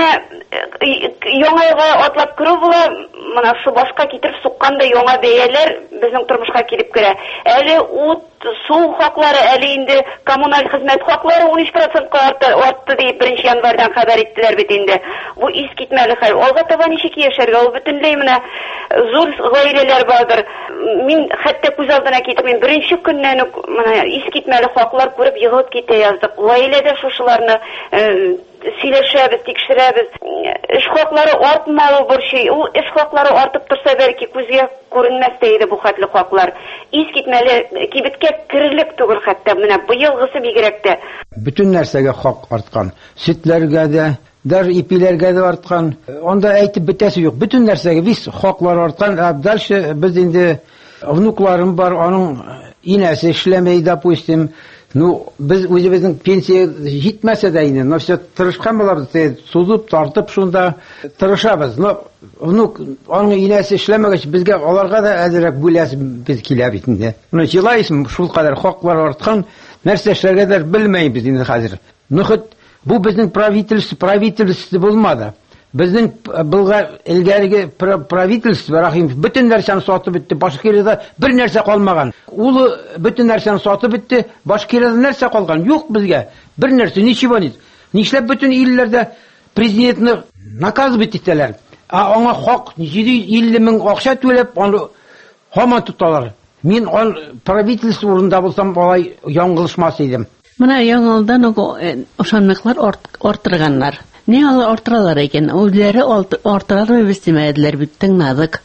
яңа елга атлап керү була, менә шу башка китереп сукканда яңа бәяләр безнең тормышка килеп керә. Әле ут, су хаклары, әле инде коммуналь хезмәт хаклары унөч процентка артты, артты дип беренче январьдан хәбәр иттеләр бит инде. Бу ис китмәле хәл. Алга таба ничек яшәргә? Ул бөтенләй менә зур гаиләләр бардыр. Мин хәтта күз алдына китеп, мин беренче көннән үк менә ис китмәле хаклар күреп егылып китә яздык. Гаиләдә шушыларны сөйләшәбез, тикшерәбез. Эш хаклары артмалы бер şey. Ул эш хаклары артып торса, бәлки күзгә күренмәс тә иде бу хәтле хаклар. Ис китмәле, кибеткә кирелек түгел хәтта менә быелгысы бигрәк тә. Бүтән нәрсәгә хак арткан. Сөтләргә дә, дар ипиләргә дә арткан. Анда әйтеп бетәсе юк. Бүтән нәрсәгә вис хаклар арткан. Дальше без инде внукларым бар, аның инәсе эшләмәй, допустим. Ну, без үзебезнең пенсия җитмәсә дә инде, но все тырышкан булабыз, сузып, тартып шунда тырышабыз. Но внук, аның инәсе эшләмәгәч, безгә аларга да әзрәк бүләс без килә бит инде. Ну, җилайсым, шул кадәр хаклар арткан, нәрсә эшләргә дә белмәйбез инде хәзер. Ну, хәт бу безнең правительство, правительство булмады. Безнең булга илгәрге правительство рахим бүтән нәрсәне сатып бетте, башкирада бер нәрсә калмаган. Ул бүтән нәрсәне сатып бетте, башкирада нәрсә калган? Юк безгә. Бер нәрсә, ничего нет. Нишләп бүтән илләрдә президентны наказ биттеләр? А аңа хак җиде илле мең акча түләп, аны һаман тоталар. Мин ан правительство урында булсам, алай яңгылышмас идем. Менә яңалдан ошанмаклар арттырганнар. Ne artıralar eken, özleri artıralar istemediler bütün nazik.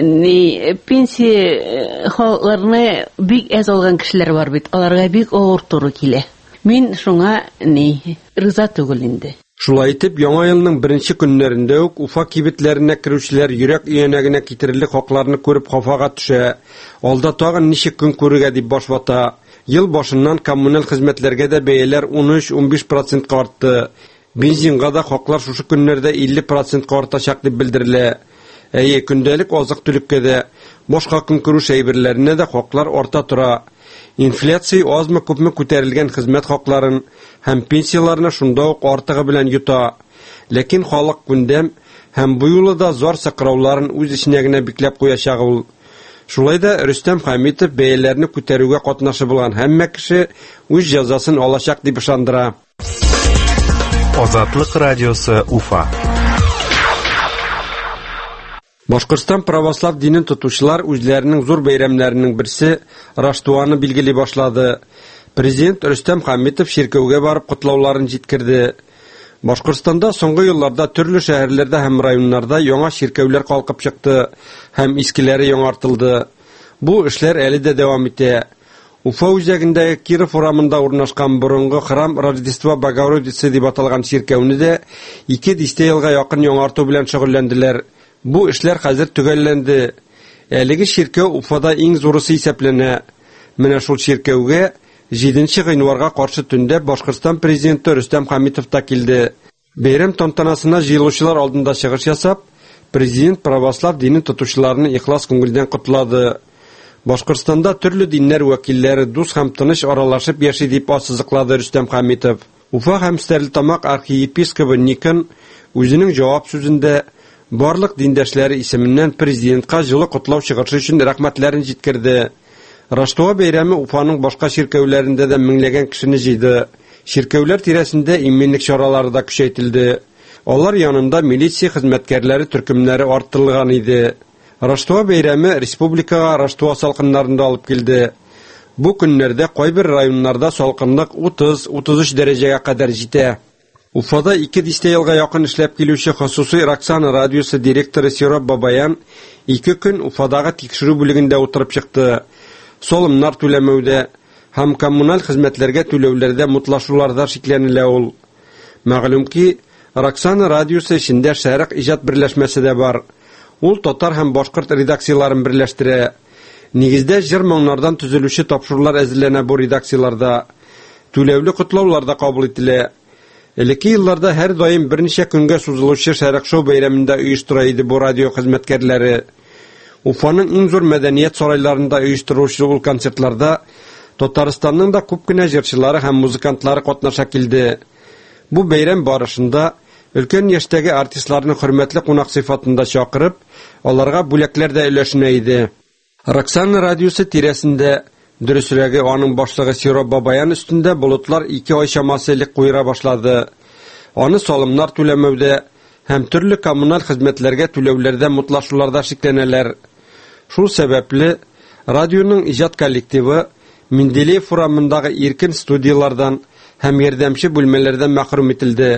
Ne pensiya halklarına big ez olgan kişiler var bit, onlarga big ağır turu kile. Min şuna ne rıza tugulindi. Şulay itip, яңа yılның birinci günlerinde ok, Ufa kibitlerine kirüşçiler yürek üyenegine kitirilik haklarını körüp kafaga düşe, alda tağın nişik gün körüge dip başvata. Yıl başından kommunal hizmetlerge de beyeler on üç on beş prosent arttı. Benzinga da haklar şuşu günlerde elli prosent artacak dip bildirile. Eye gündelik azık tülükke de boşka gün körüş eybirlerine de haklar orta tura. Infляция az mı köp mü көтәрелгән хезмәт хакларын һәм пенсияларны шунда ук артыгы белән юта. Ләкин халык gündәм һәм бу юлы да зар сакрауларын үз иченә генә бикләп куячак ул. Шулай да Рөстәм Хәмитов бәяләрне күтәрүгә катнашы булган һәммә кеше үз җәзасын алачак дип ышандыра. Азатлык радиосы Уфа. Башкортстан православ динен тотучылар үзләренең зур бәйрәмнәренең берсе Раштуаны билгели башлады. Президент Рөстәм Хәмитов ширкәүгә барып котлауларын җиткерде. Башкортстанда соңгы елларда төрле шәһәрләрдә һәм районнарда яңа ширкәүләр калкып чыкты һәм искеләре яңартылды. Бу эшләр әле дә дәвам итә. Уфа үзәгендәге Киров урамында урнашкан борынгы храм Рождество Богородицы дип аталган ширкәүне дә ике дистә елга якын яңарту белән шөгыльләнделәр. Бу эшләр хәзер төгәлләнде. Әлеге ширкәү Уфада иң зурысы исәпләнә. Менә шул ширкәүгә җиденче гыйнварга каршы төндә Башкортстан президенты Рөстәм Хәмитов та килде. Бәйрәм тантанасына җыелучылар алдында чыгыш ясап, президент православ динен тотучыларны ихлас күңелдән котлады. Башкортстанда төрле диннәр вәкилләре дус һәм тыныч аралашып яши дип ассызыклады Рөстәм Хәмитов. Уфа һәм Стәрлетамак архиепископы Никон үзенең җавап сүзендә барлык диндәшләре исеменнән президентка җылы котлау чыгышы өчен рәхмәтләрен җиткерде. Раштуа бәйрәме Уфаның башка ширкәүләрендә дә меңләгән кешене җыйды. Ширкәүләр тирәсендә иминлек чаралары да көчәйтелде. Алар янында милиция хезмәткәрләре төркемнәре арттырылган иде. Раштуа бәйрәме республикага Раштуа салкыннарында алып килде. Бу көннәрдә кайбер районнарда салкынлык утыз утыз өч дәрәҗәгә кадәр җитә. Уфада ике дистә елга якын эшләп килүче хосусый Роксана радиосы директоры Сироп Бабаян ике көн Уфадагы тикшерү бүлегендә утырып чыкты. Солымнар түләмәүдә һәм коммуналь хезмәтләргә түләүләрдә мутлашуларда шикләнелә ул. Мәгълүм ки, Роксана радиосы эчендә шәрык иҗат берләшмәсе дә бар. Ул татар һәм башкорт редакцияларын берләштерә. Нигездә җыр моңнардан төзелүче тапшырулар әзерләнә бу редакцияларда. Түләүле котлаулар да кабул ителә. Элекке елларда һәр даим берничә көнгә сузылучы шәрык шоу бәйрәмендә оештыра иде бу радио хезмәткәрләре. Уфаның иң зур мәдәният сарайларында оештырылучы ул концертларда Татарстанның да күп кенә җырчылары һәм музыкантлары катнаша килде. Бу бәйрәм барышында өлкән яшьтәге артистларны хөрмәтле кунак сыйфатында чакырып, аларга бүләкләр дә өләшенә иде. Роксана радиосы тирәсендә дөресрәге аның башлыгы Сироп Бабаян өстендә болытлар ике ай чамасы элек куйра башлады. Аны салымнар түләмәүдә һәм төрле коммуналь хезмәтләргә түләүләрдә мутлашуларда шикләнәләр. Шул сәбәпле радионың иҗат коллективы Менделеев урамындагы иркен студиялардан һәм ярдәмче бүлмәләрдән мәхрүм ителде.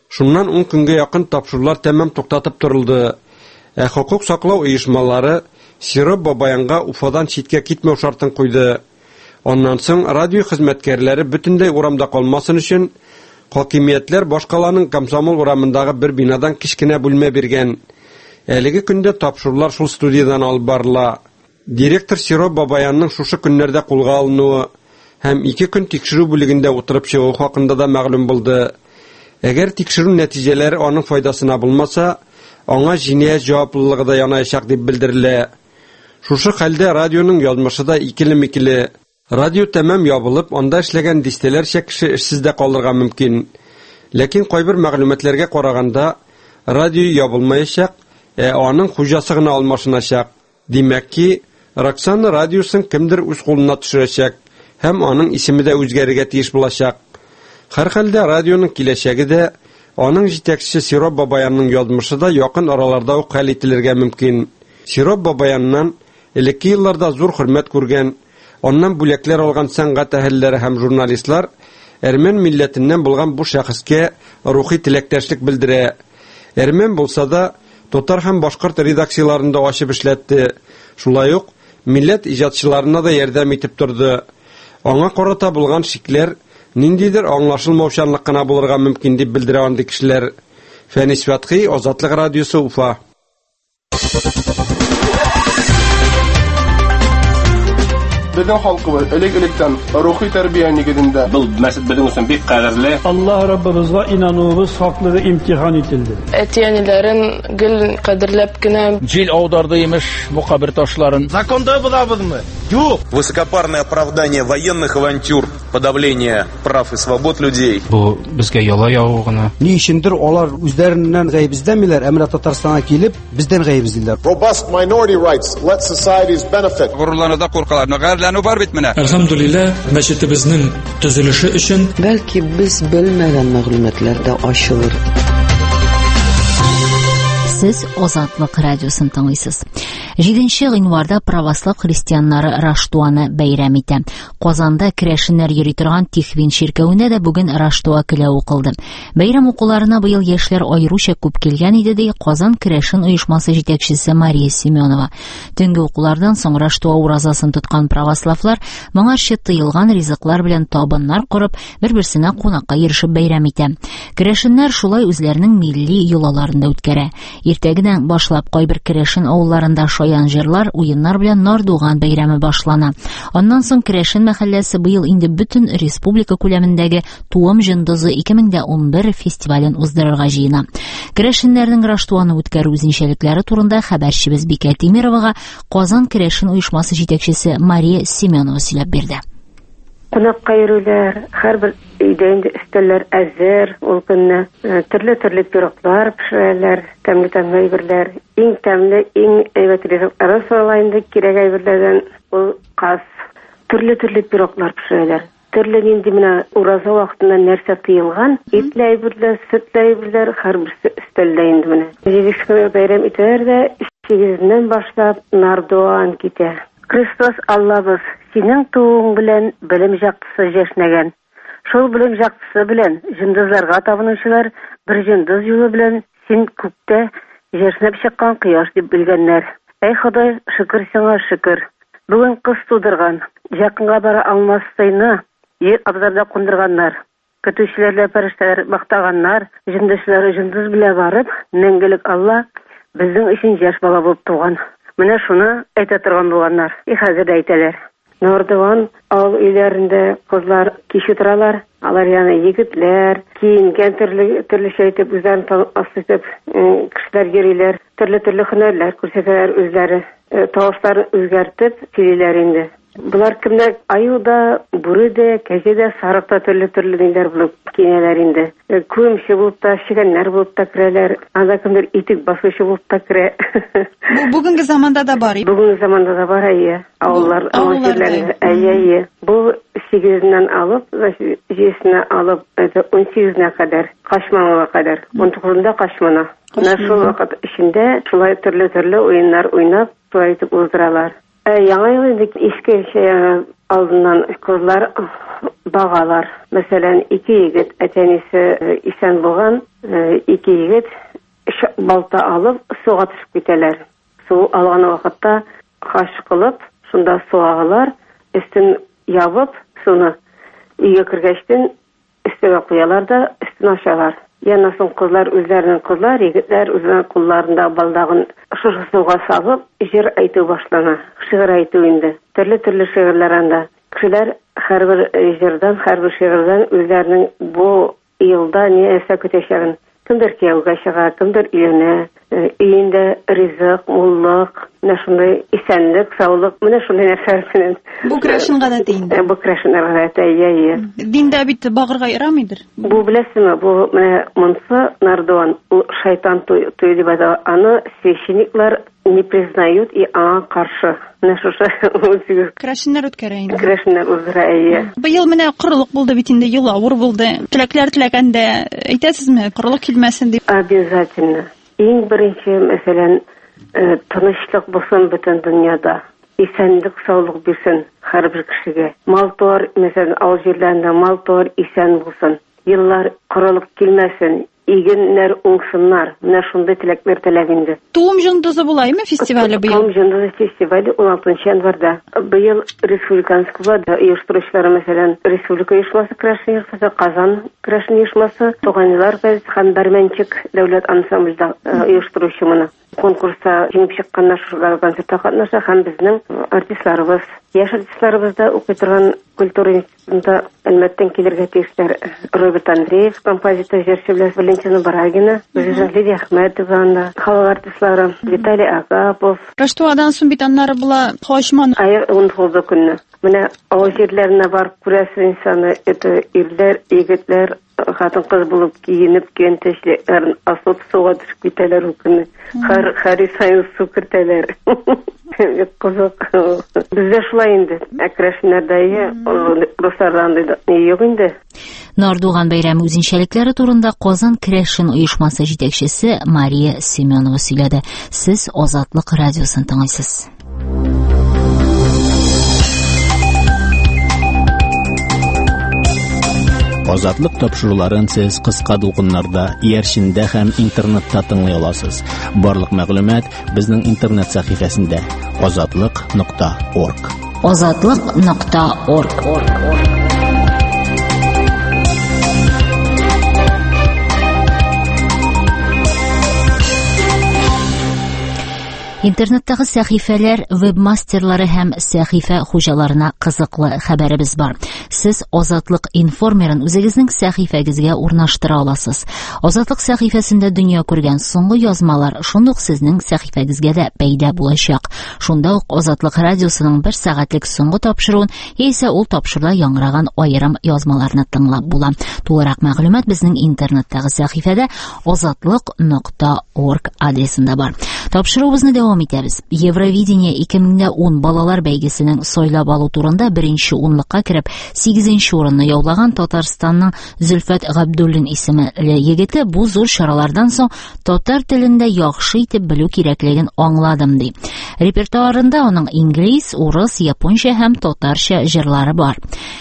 Шуннан ун көнгә якын тапшырулар тәмам туктатып торылды. Ә хукук саклау оешмалары Сироп Бабаянга Уфадан читкә китмәү шартын куйды. Аннан соң радио хезмәткәрләре бөтенләй урамда калмасын өчен хакимиятләр башкаланың Комсомол урамындагы бер бинадан кичкенә бүлмә биргән. Әлеге көндә тапшырулар шул студиядан алып барыла. Директор Сироп Бабаянның шушы көннәрдә кулга алынуы һәм ике көн тикшерү бүлегендә утырып чыгу хакында да мәгълүм булды. Әгәр тикшерү нәтиҗәләре аның файдасына булмаса, аңа җинаять җаваплылыгы да янаячак дип белдерелә. Шушы хәлдә радионың язмышы да икеле-микеле. Радио тәмам ябылып, анда эшләгән дистәләрчә кеше эшсез дә калырга мөмкин. Ләкин кайбер мәгълүматларга караганда, радио ябылмаячак, ә аның хуҗасы гына алмашыначак. Димәк ки, Роксана радиосын кемдер үз кулына төшерәчәк һәм аның исеме дә үзгәрергә тиеш булачак. Һәр хәлдә радионың киләчәге дә, аның җитәкчесе Сироп Бабаянның язмышы да якын араларда ук хәл ителергә мөмкин. Сироп Бабаяннан элекке елларда зур хөрмәт күргән, аннан бүләкләр алган сәнгать әһелләре һәм журналистлар әрмән милләтеннән булган бу шәхескә рухи теләктәшлек белдерә. Әрмән булса да, татар һәм башкорт редакцияларында ачып эшләтте. Шулай ук милләт иҗатчыларына да ярдәм итеп торды. Аңа карата булган шикләр ниндидер аңлашылмаучанлык кына булырга мөмкин дип белдерә андый кешеләр. Фәнис Фәтхи, Азатлык радиосы, Уфа. Безнең халкыбыз элек-электән рухи тәрбия нигезендә. Бу мәсәл безнең өчен бик кадерле. Аллаһ Раббыбызга инануыбыз хаклыгы имтихан ителде. Әтиәниләрен гел кадерләп кенә җил аударды имеш бу кабер ташларын. Законда булабызмы? Юк. Высокопарное оправдание военных авантюр, подавление прав и свобод людей. Бу безгә яла яву гына. Ни өчендер алар үзләреннән гаебиздәмиләр, әмма Татарстанга килеп, бездән гаебиздиләр. Robust minority rights let societies benefit. Гурурлануда куркаларны гайрләнү бар бит менә. Әлхәмдүлилләh, мәчетебезнең төзелеше өчен Бәлки без белмәгән мәгълүматлар да ачылыр. Сез Азатлык радиосын тыңлыйсыз. җиденче гыйнварда православ христианнары Раштуаны бәйрәм итә. Казанда керәшеннәр йөри торган Тихвин ширкәвендә дә бүген Раштуа көлә укылды. Бәйрәм укуларына быел яшьләр аеруча күп килгән иде, ди Казан керәшен оешмасы җитәкчесе Мария Семенова. Төнге укулардан соң Раштуа уразасын тоткан православлар моңарчы тыелган ризыклар белән табыннар корып, бер-берсенә кунакка ирешеп бәйрәм итә. Керәшеннәр шулай үзләренең милли юлаларында үткәрә. Иртәгедән башлап кайбер керәшен авылларында шаян җырлар, уеннар белән Нардуган бәйрәме башлана. Аннан соң Керәшен мәхәлләсе быел инде бөтен республика күләмендәге Туым җындызы ике мең ун бер фестивален уздырырга җыена. Керәшеннәрнең Раштуаны үткәрү үзенчәлекләре турында хәбәрчебез Бикә Тимировага Казан Керәшен оешмасы җитәкчесе Мария Семенова сөйләп бирде. Кунакка йөрүләр, һәрбер өйдә инде өстәлләр әзер, ул көнне төрле-төрле пироглар пешерәләр, тәмле-тәмле әйберләр, иң тәмле, иң әйбәт ризыклар сайланды, кирәк әйберләрдән ул каз, төрле-төрле пироглар пешерәләр. Төрле нинди менә ураза вакытында нәрсә тыелган, итле әйберләр, сөтле әйберләр һәрберсе өстәлдә инде менә. Җиденче бәйрәм итәләр дә сигезеннән башлап Нардуан китә. Христос Аллабыз, синең тууың белән белем жактысы җәшнәгән. Шул белем жактысы белән җындызларга табынучылар бер җындыз юлы белән син күктә җәшнәп чыккан кояш дип белгәннәр. Әй Ходай, шөкер сиңа, шөкер. Бүген кыз тудырган, якынга бара алмастыйны ер абзарда кундырганнар. Көтүчеләргә фәрештәләр мактаганнар, җындызлар җындыз белән барып, мәңгелек Алла безнең өчен яшь бала булып туган. Менә шуны әйтә торган булганнар. И хәзер дә әйтәләр. Нордыван авыл өйләрендә кызлар кич утыралар, алар яна егетләр, киенгән төрле төрлечә итеп үзләрен асытып кешеләр йөриләр, төрле-төрле һөнәрләр күрсәтәләр үзләре, тавышларын үзгәртеп сөйлиләр инде. Булар кемнәр аюда, бүридә, кәҗәдә, сарыкта төрле-төрле диләр булып киенәләр инде. Күмче булып та, чигәннәр булып та керәләр, анда кемдер итек басучы булып та керә. Бу бүгенге заманда да бар. Бүгенге заманда да бар, әйе. Авыллар, авылларда, әйе. Бу сигезеннән алып, җидесенә алып, ун сигезенә кадәр, Кашманга кадәр, ун тугызында Кашмана. Менә шул вакыт эчендә шулай төрле-төрле уеннар уйнап, шулай итеп уздыралар. Яңа ел инде иске алдыннан кызлар багалар. Мәсәлән, ике егет, әтәнисе исән булган, ике егет балта алып суга төшеп китәләр. Су алган вакытта хаш кылып, шунда суагалар, өстен ябып, суны өйгә кергәчтен өстенә куялар да өстен ачалар. Яна соң кызлар үзләренең кызлар, егетләр үзләренең кулларында балдагын шушы суга салып, җыр әйтү башлана. Шигырь әйтү инде. Төрле-төрле шигырьләр анда. Кешеләр һәрбер җырдан, һәрбер шигырьдән үзләренең бу елда ни әсә көтәчәген, кемдер кияүгә чыга, кемдер өенә, өендә ризык, муллык, менә шундай исәнлек, саулык, менә шундай нәрсәләр белән. Бу крашын гадәте инде. Бу крашын гадәте, я-я. Диндә бит багырга ярамыйдыр. Бу беләсеңме, бу менә монсы Нардуан, ул шайтан туй дип әйтә. Аны священниклар не признают и аңа каршы. Менә шушы крашыннар үткәрә инде. Крашыннар үткәрә. Быел менә корылык булды бит инде, ел авыр булды. Теләкләр теләгәндә әйтәсезме, корылык килмәсен дип? Обязательно. Иң беренче, мәсәлән, тынычлык булсын бөтен дөньяда. Исәнлек, саулык бирсен һәрбер кешегә. Мал-туар, мәсәлән, авыл җирләрендә мал-туар исән булсын. Еллар корылык килмәсен, игеннәр уңсыннар. Менә шундый теләкләр теләп инде. Туым җындызы булаймы фестивале быел? Туым җындызы фестивале он алтынчы январьда. Быел республиканский влада оештыручылары, мәсәлән, республика оешмасы крашын оешмасы, Казан крашын оешмасы, Туганилар газеты һәм Бәрмәнчек дәүләт ансамбльдә оештыручы моны. Конкурста җиңеп чыкканнар шулар концертта катнаша һәм безнең артистларыбыз, яшь артистларыбыз да укый торган культура институтында әлбәттә килергә тиешләр. Роберт Андреев, композитор, җырчы Валентина Барагина, Лидия Әхмәтова, халык артистлары Виталий Агапов. Раштуадан соң бит аннары була хашман. Ай он тугыз көнне. Менә авыл җирләренә барып күрәсе инсаны, это ирләр, егетләр, хатын-кыз булып киенеп, көнтәшләрен асып суга төшеп китәләр ул көнне. Һәр һәр сайын су кертәләр. Кызык. Бездә шулай инде. Әкрәшнәрдәе, руслардан юк инде. Нардуган бәйрәме үзенчәлекләре турында Казан Крашын оешмасы җитәкчесе Мария Семенова сөйләде. Сез Азатлык радиосын тыңлыйсыз. Азатлык тапшыруларын сез кыска дулкыннарда, иярчендә һәм интернетта тыңлый аласыз. Барлык мәгълүмат безнең интернет сәхифәсендә азатлык нокта орг. азатлык нокта орг. Интернеттагы сәхифәләр, вебмастерлары һәм сәхифә хуҗаларына кызыклы хәбәребез бар. Сез Азатлык информерын үзегезнең сәхифәгезгә урнаштыра аласыз. Азатлык сәхифәсендә дөнья күргән соңгы язмалар шундук сезнең сәхифәгезгә дә пәйда булачак. Шунда ук Азатлык радиосының бер сәгатьлек соңгы тапшыруын, яисә ул тапшыруда яңгыраган аерым язмаларны тыңлап була. Тулырак мәгълүмат безнең интернеттагы сәхифәдә азатлык нокта орг адресында бар. Тапшыруыбызны дәвам итәбез. Евровидение ике мең ун балалар бәйгесенең сайлап алу турында беренче унлыкка кереп, сигезенче урынны яулаган Татарстанның Зөлфәт Габдуллин исемле егете бу зур чаралардан соң татар телендә яхшы итеп белү кирәклеген аңладым ди. Репертуарында аның инглиз, урыс, японча һәм татарча җырлары бар.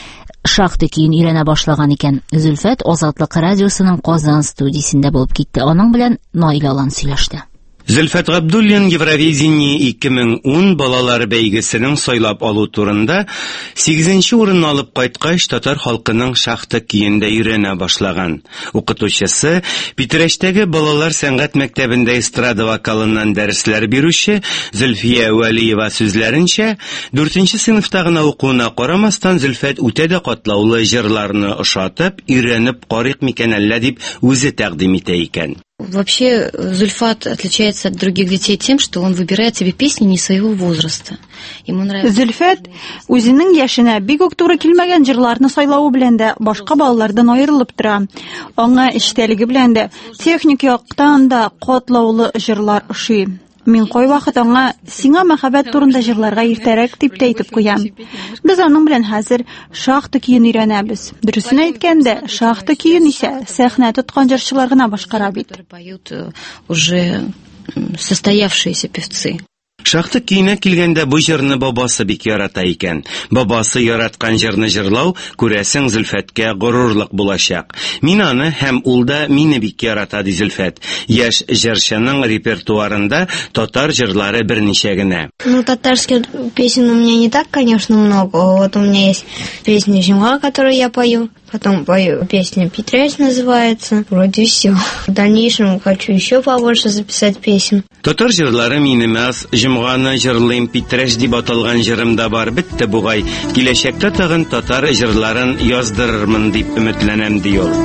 Шахты көен өйрәнә башлаган икән. Зөлфәт Азатлык радиосының Казан студиясендә булып китте. Аның белән Наил Алан сөйләште. Зөлфәт Габдуллин Евровидение ике мең ун балалар бәйгесенең сайлап алу турында сигезенче урынны алып кайткач татар халкының шахты көендә өйрәнә башлаган. Укытучысы, Питрәштәге балалар сәнгать мәктәбендә эстрада вокалыннан дәресләр бирүче Зөлфия Вәлиева сүзләренчә, дүртенче сыйныфта гына укуына карамастан Зөлфәт үтә дә катлаулы җырларны ошатып, өйрәнеп карыйк микән әллә дип үзе тәкъдим итә икән. Вообще, Зульфат отличается от других детей тем, что он выбирает себе песни не своего возраста. Ему нравится... Зульфат үзенең яшенә бик үк туры килмәгән җырларны сайлавы белән дә башка балалардан аерылып тора. Аңа эчтәлеге белән дә техник яктан да катлаулы җырлар ошый. Мин кай вакыт аңа сиңа мәхәббәт турында җырларга иртәрәк дип әйтеп куям. Без аның белән хәзер шахты көен өйрәнәбез. Дөресен әйткәндә, шахты көен исә сәхнә тоткан җырчылар гына башкара бит. Уже состоявшиеся певцы. Шахты көенә килгәндә бу җырны бабасы бик ярата икән. Бабасы яраткан җырны җырлау күрәсең Зөлфәткә горурлык булачак. Мин аны һәм ул да мине бик ярата, ди Зөлфәт. Яшь җырчының репертуарында татар җырлары берничә генә. Ну, татарских песен у меня не так, конечно, много. Вот у меня есть песня «Зима», которую я пою. Потом пою песню «Петряч» называется. Вроде все. В дальнейшем хочу еще побольше записать песен. Татар җырлары минем аз, җомганы җырлыйм, Петряч дип аталган җырым да бар, бетте бугай. Киләчәктә тагын татар җырларын яздырырмын дип өметләнәм, ди ул.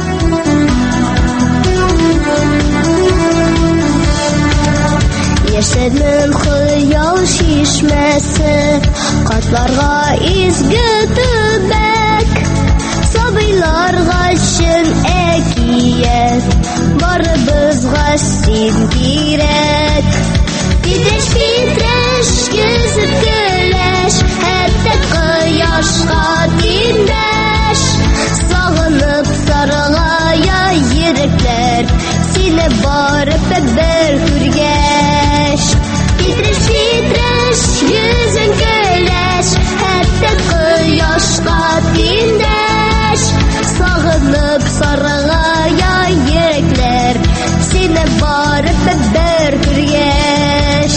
Яшәдем хыял шишмәсе, катларга изге төбәк, сабыйларга чын әкият, барыбызга син кирәк. Петряч, Петряч, йөзеп көләш, хәтта кояшка тиңдәш, сагынып саргая йөрәкләр, сине барып бер күргәч. Петряч, Петряч, йөзең көләш, хәтта кояшка тиңдәш, сагынып саргая йөрәкләр, сине барып бер күргәч.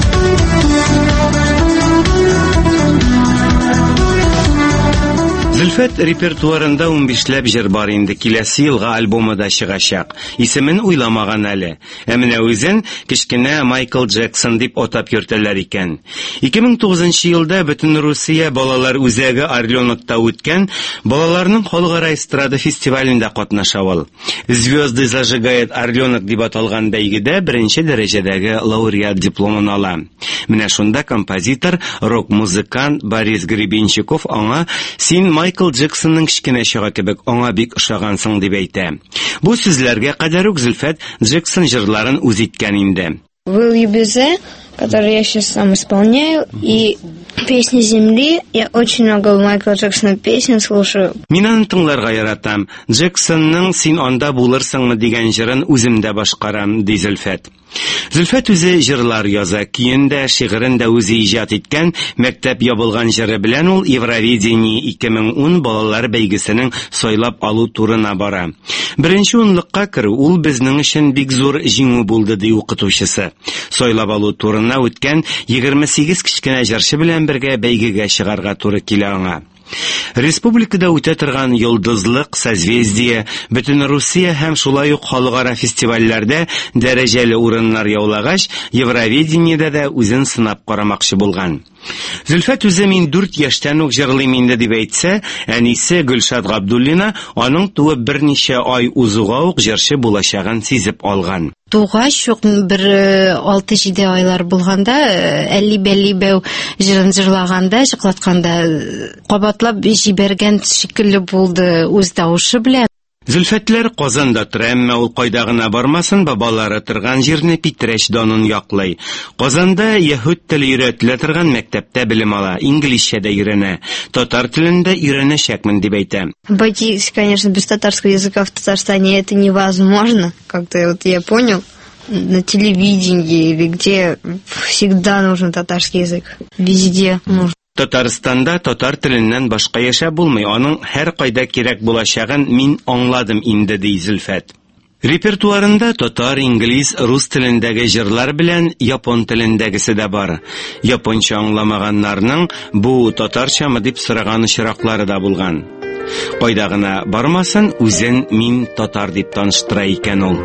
Зөлфәт репертуарында унбишләп җыр бар инде, киләсе елга альбомы да чыгачак. Исемен уйламаган әле. Ә менә үзен кечкенә Майкл Джексон дип атап йөртәләр икән. ике мең тугызынчы елда бөтен Русия балалар үзәге Орленокта үткән балаларның халыкара эстрада фестивалендә катнаша ул. Звезды зажигает Орленок дип аталган бәйгедә беренче дәрәҗәдәге лауреат дипломын ала. Менә шунда композитор, рок-музыкант Борис Гребенщиков аңа «Син Майкл Джексонның кечкенә чагы кебек аңа бик ошагансың» дип әйтә. Бу сүзләргә кадәр үк Зөлфәт Джексон җырларын үз иткән инде. «Will you be there», который я сейчас сам исполняю, и «Песни земли». Я очень много Майкла Джексона песен слушаю. Мин аны тыңларга яратам. Джексонның «Син анда булырсыңмы» дигән җырын үземдә башкарам, ди Зөлфәт. Зөлфәт үзе җырлар яза, көендә, шигырендә үзе иҗат иткән, мәктәп ябылган җыры белән ул Евровидение ике мең ун балалар бәйгесенең сайлап алу турына бара. Беренче унлыкка керү ул безнең өчен бик зур җиңү булды, ди укытучысы. Сайлап алу турына үткән егерме сигез кечкенә җырчы белән бергә бәйгегә чыгарга туры килә аңа. Республикада үтә торган Йолдызлык, Созвездие, бөтен Русия һәм шулай ук халыкара фестивальләрдә дәрәҗәле урыннар яулагач, Евровидениедә дә үзен сынап карамакчы булган. Зөлфәт үзе мин дүрт яшьтән үк җырлыйм инде дип әйтсә, әнисе Гөлшат Габдуллина аның туып берничә ай узуга ук җырчы булачагын сизеп алган. Тугач ук бер алты-җиде айлар булганда, әлли-бәлли бәү җырын җырлаганда, җыклатканда кабатлап җибәргән шикелле булды үз тавышы белән. Зөлфәтләр Казанда тора, әмма ул кайда гына бармасын, бабалары торган җирне Петряч данын яклый. Казанда яһүд теле өйрәтелә торган мәктәптә белем ала, инглизчә дә өйрәнә, татар телендә өйрәнәчәкмен дип әйтә. Обойтись, конечно, без татарского языка в Татарстане это невозможно, как-то вот я понял. На телевидении или где всегда нужен татарский язык. Везде нужен. Татарстанда татар теленнән башка яшәп булмый, аның һәр кайда кирәк булачагын мин аңладым инде, ди Зөлфәт. Репертуарында татар, инглиз, рус телендәге җырлар белән япон телендәгесе дә бар. Японча аңламаганнарның бу татарчамы дип сораган очраклары да булган. Кайда гына бармасын, үзен мин татар дип таныштыра икән ул.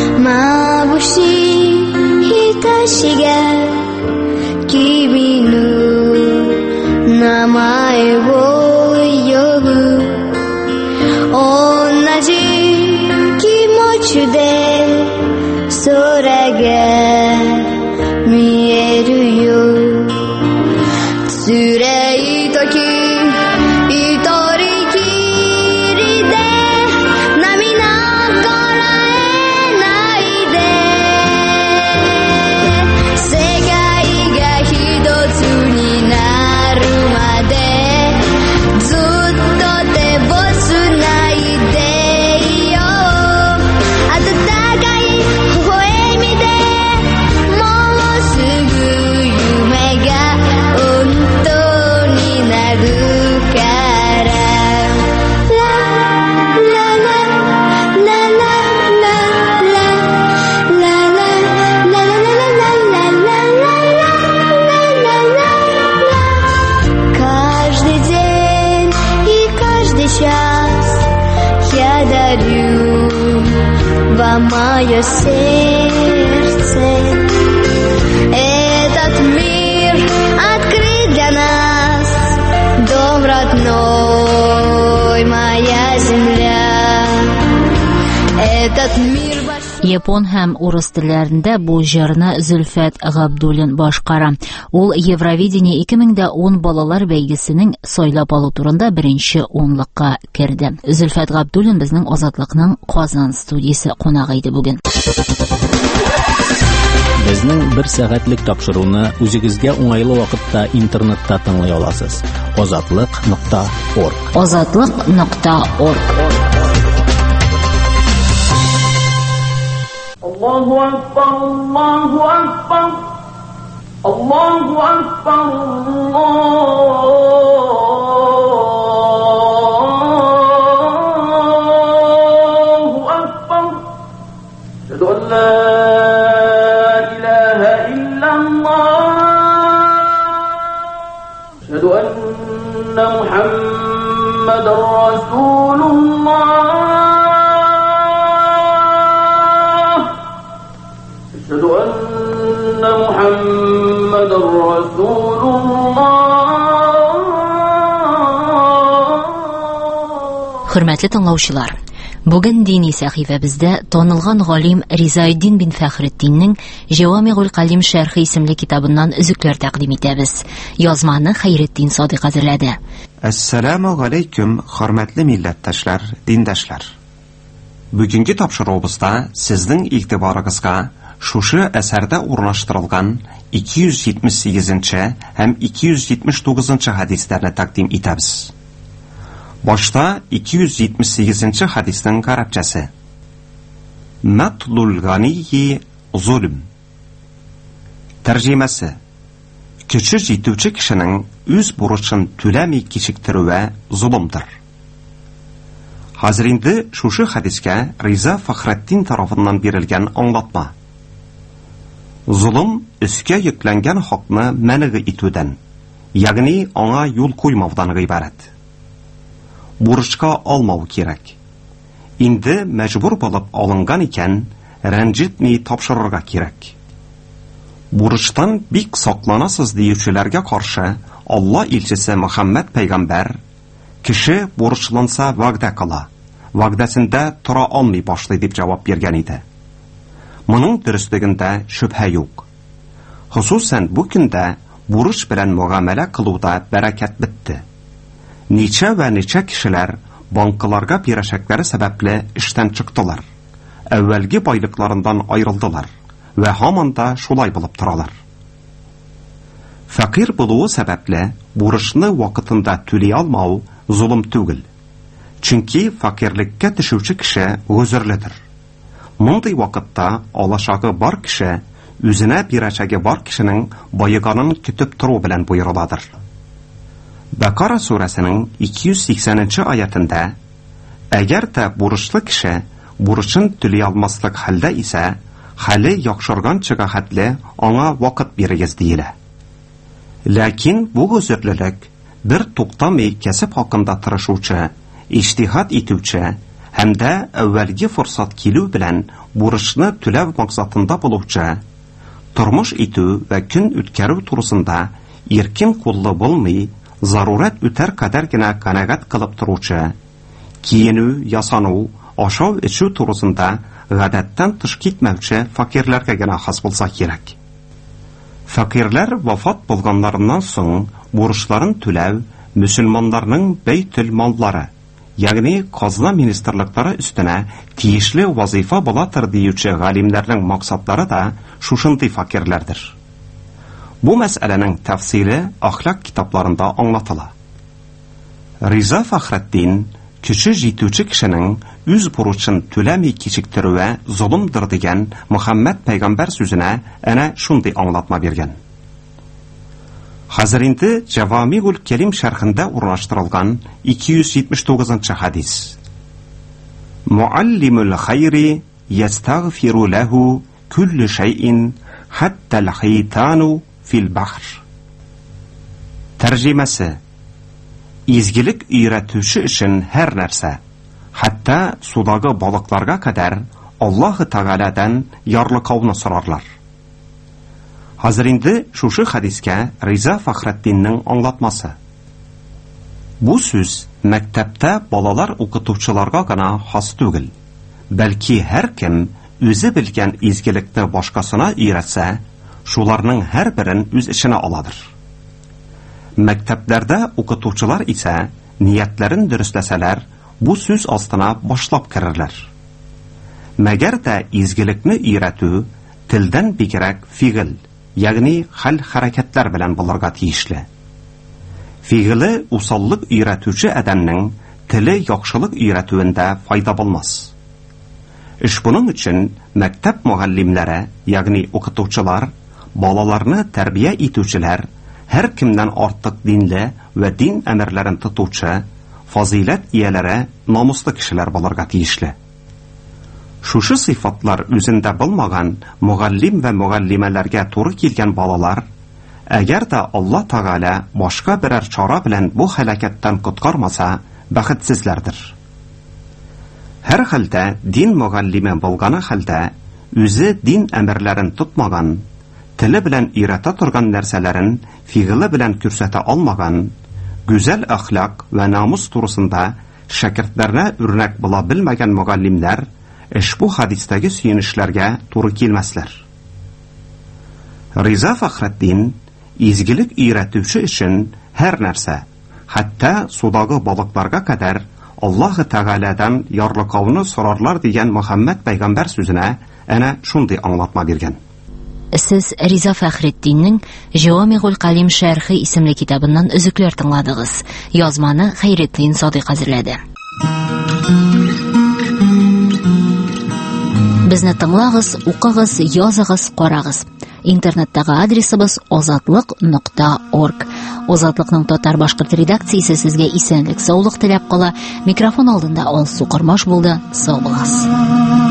Мабуши хиташига кибину Namae wo yobu Onnaji kimochi de Sora ga mieru yo Tsurei toki itori kiri de Nami nakaraenai de Sekai ga hidotsu мое сердце. Этот мир открыт для нас, дом родной, моя земля. Этот мир Япон һәм урыс телләрендә бу җырны Зөлфәт Габдуллин башкара. Ул Евровидение ике мең ун балалар бәйгесенең сайлап алу турында беренче унлыкка керде. Зөлфәт Габдуллин безнең Азатлыкның Казан студиясе кунагы иде бүген. Безнең бер сәгатьлек тапшыруны үзегезгә уңайлы вакытта интернетта тыңлый аласыз. азатлык нокта орг. азатлык нокта орг. Allahu Akbar, Allahu Akbar, Allahu Akbar, Allahu Akbar. Ashhadu an la ilaha illallah. Ashhadu anna Muhammadar Rasulullah. أشهد أن محمد رسول الله. Хөрмәтле тыңлаучылар, бүген дини сәхифәбездә танылган галим Ризаэддин бин Фәхретдиннең Җавамигул Калим шәрхи исемле китабыннан өзекләр тәкъдим итәбез. Язманы Хәйретдин Садыйк әзерләде. Ассаламу алейкум, хөрмәтле милләттәшләр, диндәшләр. Бүгенге тапшыруыбызда сезнең игътибарыгызга шушы әсәрдә урнаштырылган ике йөз җитмеш сигезенче һәм ике йөз җитмеш тугызынчы хадисләрне тәкъдим итәбез. Башта ике йөз җитмеш сигезенче хадисның гарәпчәсе. Матлул гании зулм. Тәрҗемәсе: Көче җитүче кешенең үз бурычын түләми кичектерүе зулымдыр. Хәзер инде шушы хадискә Риза Фәхретдин тарафыннан бирелгән аңлатма. Зулым өскә йөкләнгән хакны мәнәгы итүдән, ягъни аңа юл куймаудан гыйбарәт. Бурычка алмау кирәк. Инде мәҗбүр булып алынган икән, рәнҗетми тапшырырга кирәк. Бурычтан бик сакланасыз диючеләргә каршы Алла илчесе Мөхәммәд пәйгамбәр кеше бурычланса вәгъдә кыла, вәгъдәсендә тора алмый башлый дип җавап биргән иде. Моның дөрестлегендә шөбһә юк. Хусусан бу көндә бурыч белән муамәлә кылуда бәрәкәт бетте. Ничә вә ничә кешеләр банкаларга бирәчәкләре сәбәпле эштән чыктылар. Әүвәлге байлыкларындан аерылдылар вә һаман да шулай булып торалар. Фәкыйрь булуы сәбәпле бурычны вакытында түли алмау зулым түгел. Чөнки фәкыйрьлеккә төшүче кеше гүзерледер. Мондый вакытта алашагы бар кеше үзенә бирәчәге бар кешенең байыганын көтеп тору белән буйрыладыр. Бакара сүрәсенең ике йөз сиксәненче аятында әгәр дә бурычлы кеше бурычын түли алмаслык хәлдә исә, хәле яхшырганчыга хәтле аңа вакыт бирегез диелә. Ләкин бу гүзерлелек бер туктамый кәсеп хакында тырышучы, иҗтиһад итүче һәм дә әүвәлге форсат килү белән бурычны түләү максатында булучы, тормыш итү вә көн үткәрү турысында иркен куллы булмый, зарурат үтәр кадәр генә канәгать кылып торучы, киенү, ясану, ашау-эчү турысында гадәттән тыш китмәүче факирләргә генә хас булса кирәк. Факирләр вафат булганнарыннан соң бурычларын түләү мөселманнарның бәйтүл маллары, ягъни казна министрлыклары өстенә тиешле вазифа булатыр диюче галимнәрнең максатлары да шушындый факирләрдер. Бу мәсьәләнең тәфсиле ахлак китапларында аңлатыла. Риза Фәхретдин кеше җитүче кешенең үз бурычын түләми кичектерүе зулымдыр дигән Мөхәммәд пәйгамбәр сүзенә әнә шундый аңлатма биргән. Хәзер инде Җавамигул Калим шәрхендә урнаштырылган ике йөз җитмеш тугызынчы хадис. Муаллимул хайри ястагфиру лаху куллу шайин хатта ал-хитану фил бахр. Тәрҗемәсе: изгелек өйрәтүче өчен һәр нәрсә, хәтта судагы балыкларга кадәр Аллаһы Тәгаләдән ярлыкауны сорарлар. Хәзер инде шушы хәдискә Риза Фәхретдиннең аңлатмасы. Бу сүз мәктәптә балалар укытучыларга гына хас түгел, бәлки һәр кем үзе белгән изгелекне башкасына өйрәтсә, шуларның һәрберен үз эшенә аладыр. Мәктәпләрдә укытучылар исә ниятләрен дөрестләсәләр, бу сүз астына башлап керерләр. Мәгәр дә изгелекне өйрәтү телдән бигрәк фигыл, ягъни хәл-хәрәкәтләр белән булырга тиешле. Фигыле усаллык өйрәтүче адәмнең теле яхшылык өйрәтүендә файда булмас. Эш буның өчен мәктәп мугаллимләре, ягъни укытучылар, балаларны тәрбия итүчеләр, һәр кемнән артык динле вә дин әмерләрен тотучы, фазилат ияләре, намуслы кешеләр булырга тиешле. Шушы сыйфатлар үзендә булмаган мугаллим вә мугаллимәләргә туры килгән балалар, әгәр дә Алла Тәгалә башка берәр чара белән бу һәлакәттән коткармаса, бәхетсезләрдер. Һәр хәлдә дин мугаллиме булганы хәлдә, үзе дин әмерләрен тотмаган, теле белән өйрәтә торган нәрсәләрен фигылы белән күрсәтә алмаган, гүзәл әхлак вә намус турысында шәкертләргә үрнәк була белмәгән мугаллимнәр ошбу хадистәге сөенешләргә туры килмәсләр. Риза Фәхретдин изгелек өйрәтүче өчен һәр нәрсә, хәтта судагы балыкларга кадәр Аллаһы Тәгаләдән ярлыкауны сорарлар дигән Мөхәммәд пәйгамбәр сүзенә әнә шундый аңлатма биргән. Сез Риза Фәхретдиннең Җавамигул Калим шәрхи исемле китабыннан өзекләр тыңладыгыз. Язманы Хәйретдин Садыйк әзерләде. Безне тыңлагыз, укыгыз, языгыз, карагыз. Интернеттагы адресыбыз озатлык нокта орг. Озатлыкның татар-башкорт редакциясе сезгә исәнлек, саулык теләп кала. Микрофон алдында Алсу Кормаш булды. Сау буласыз.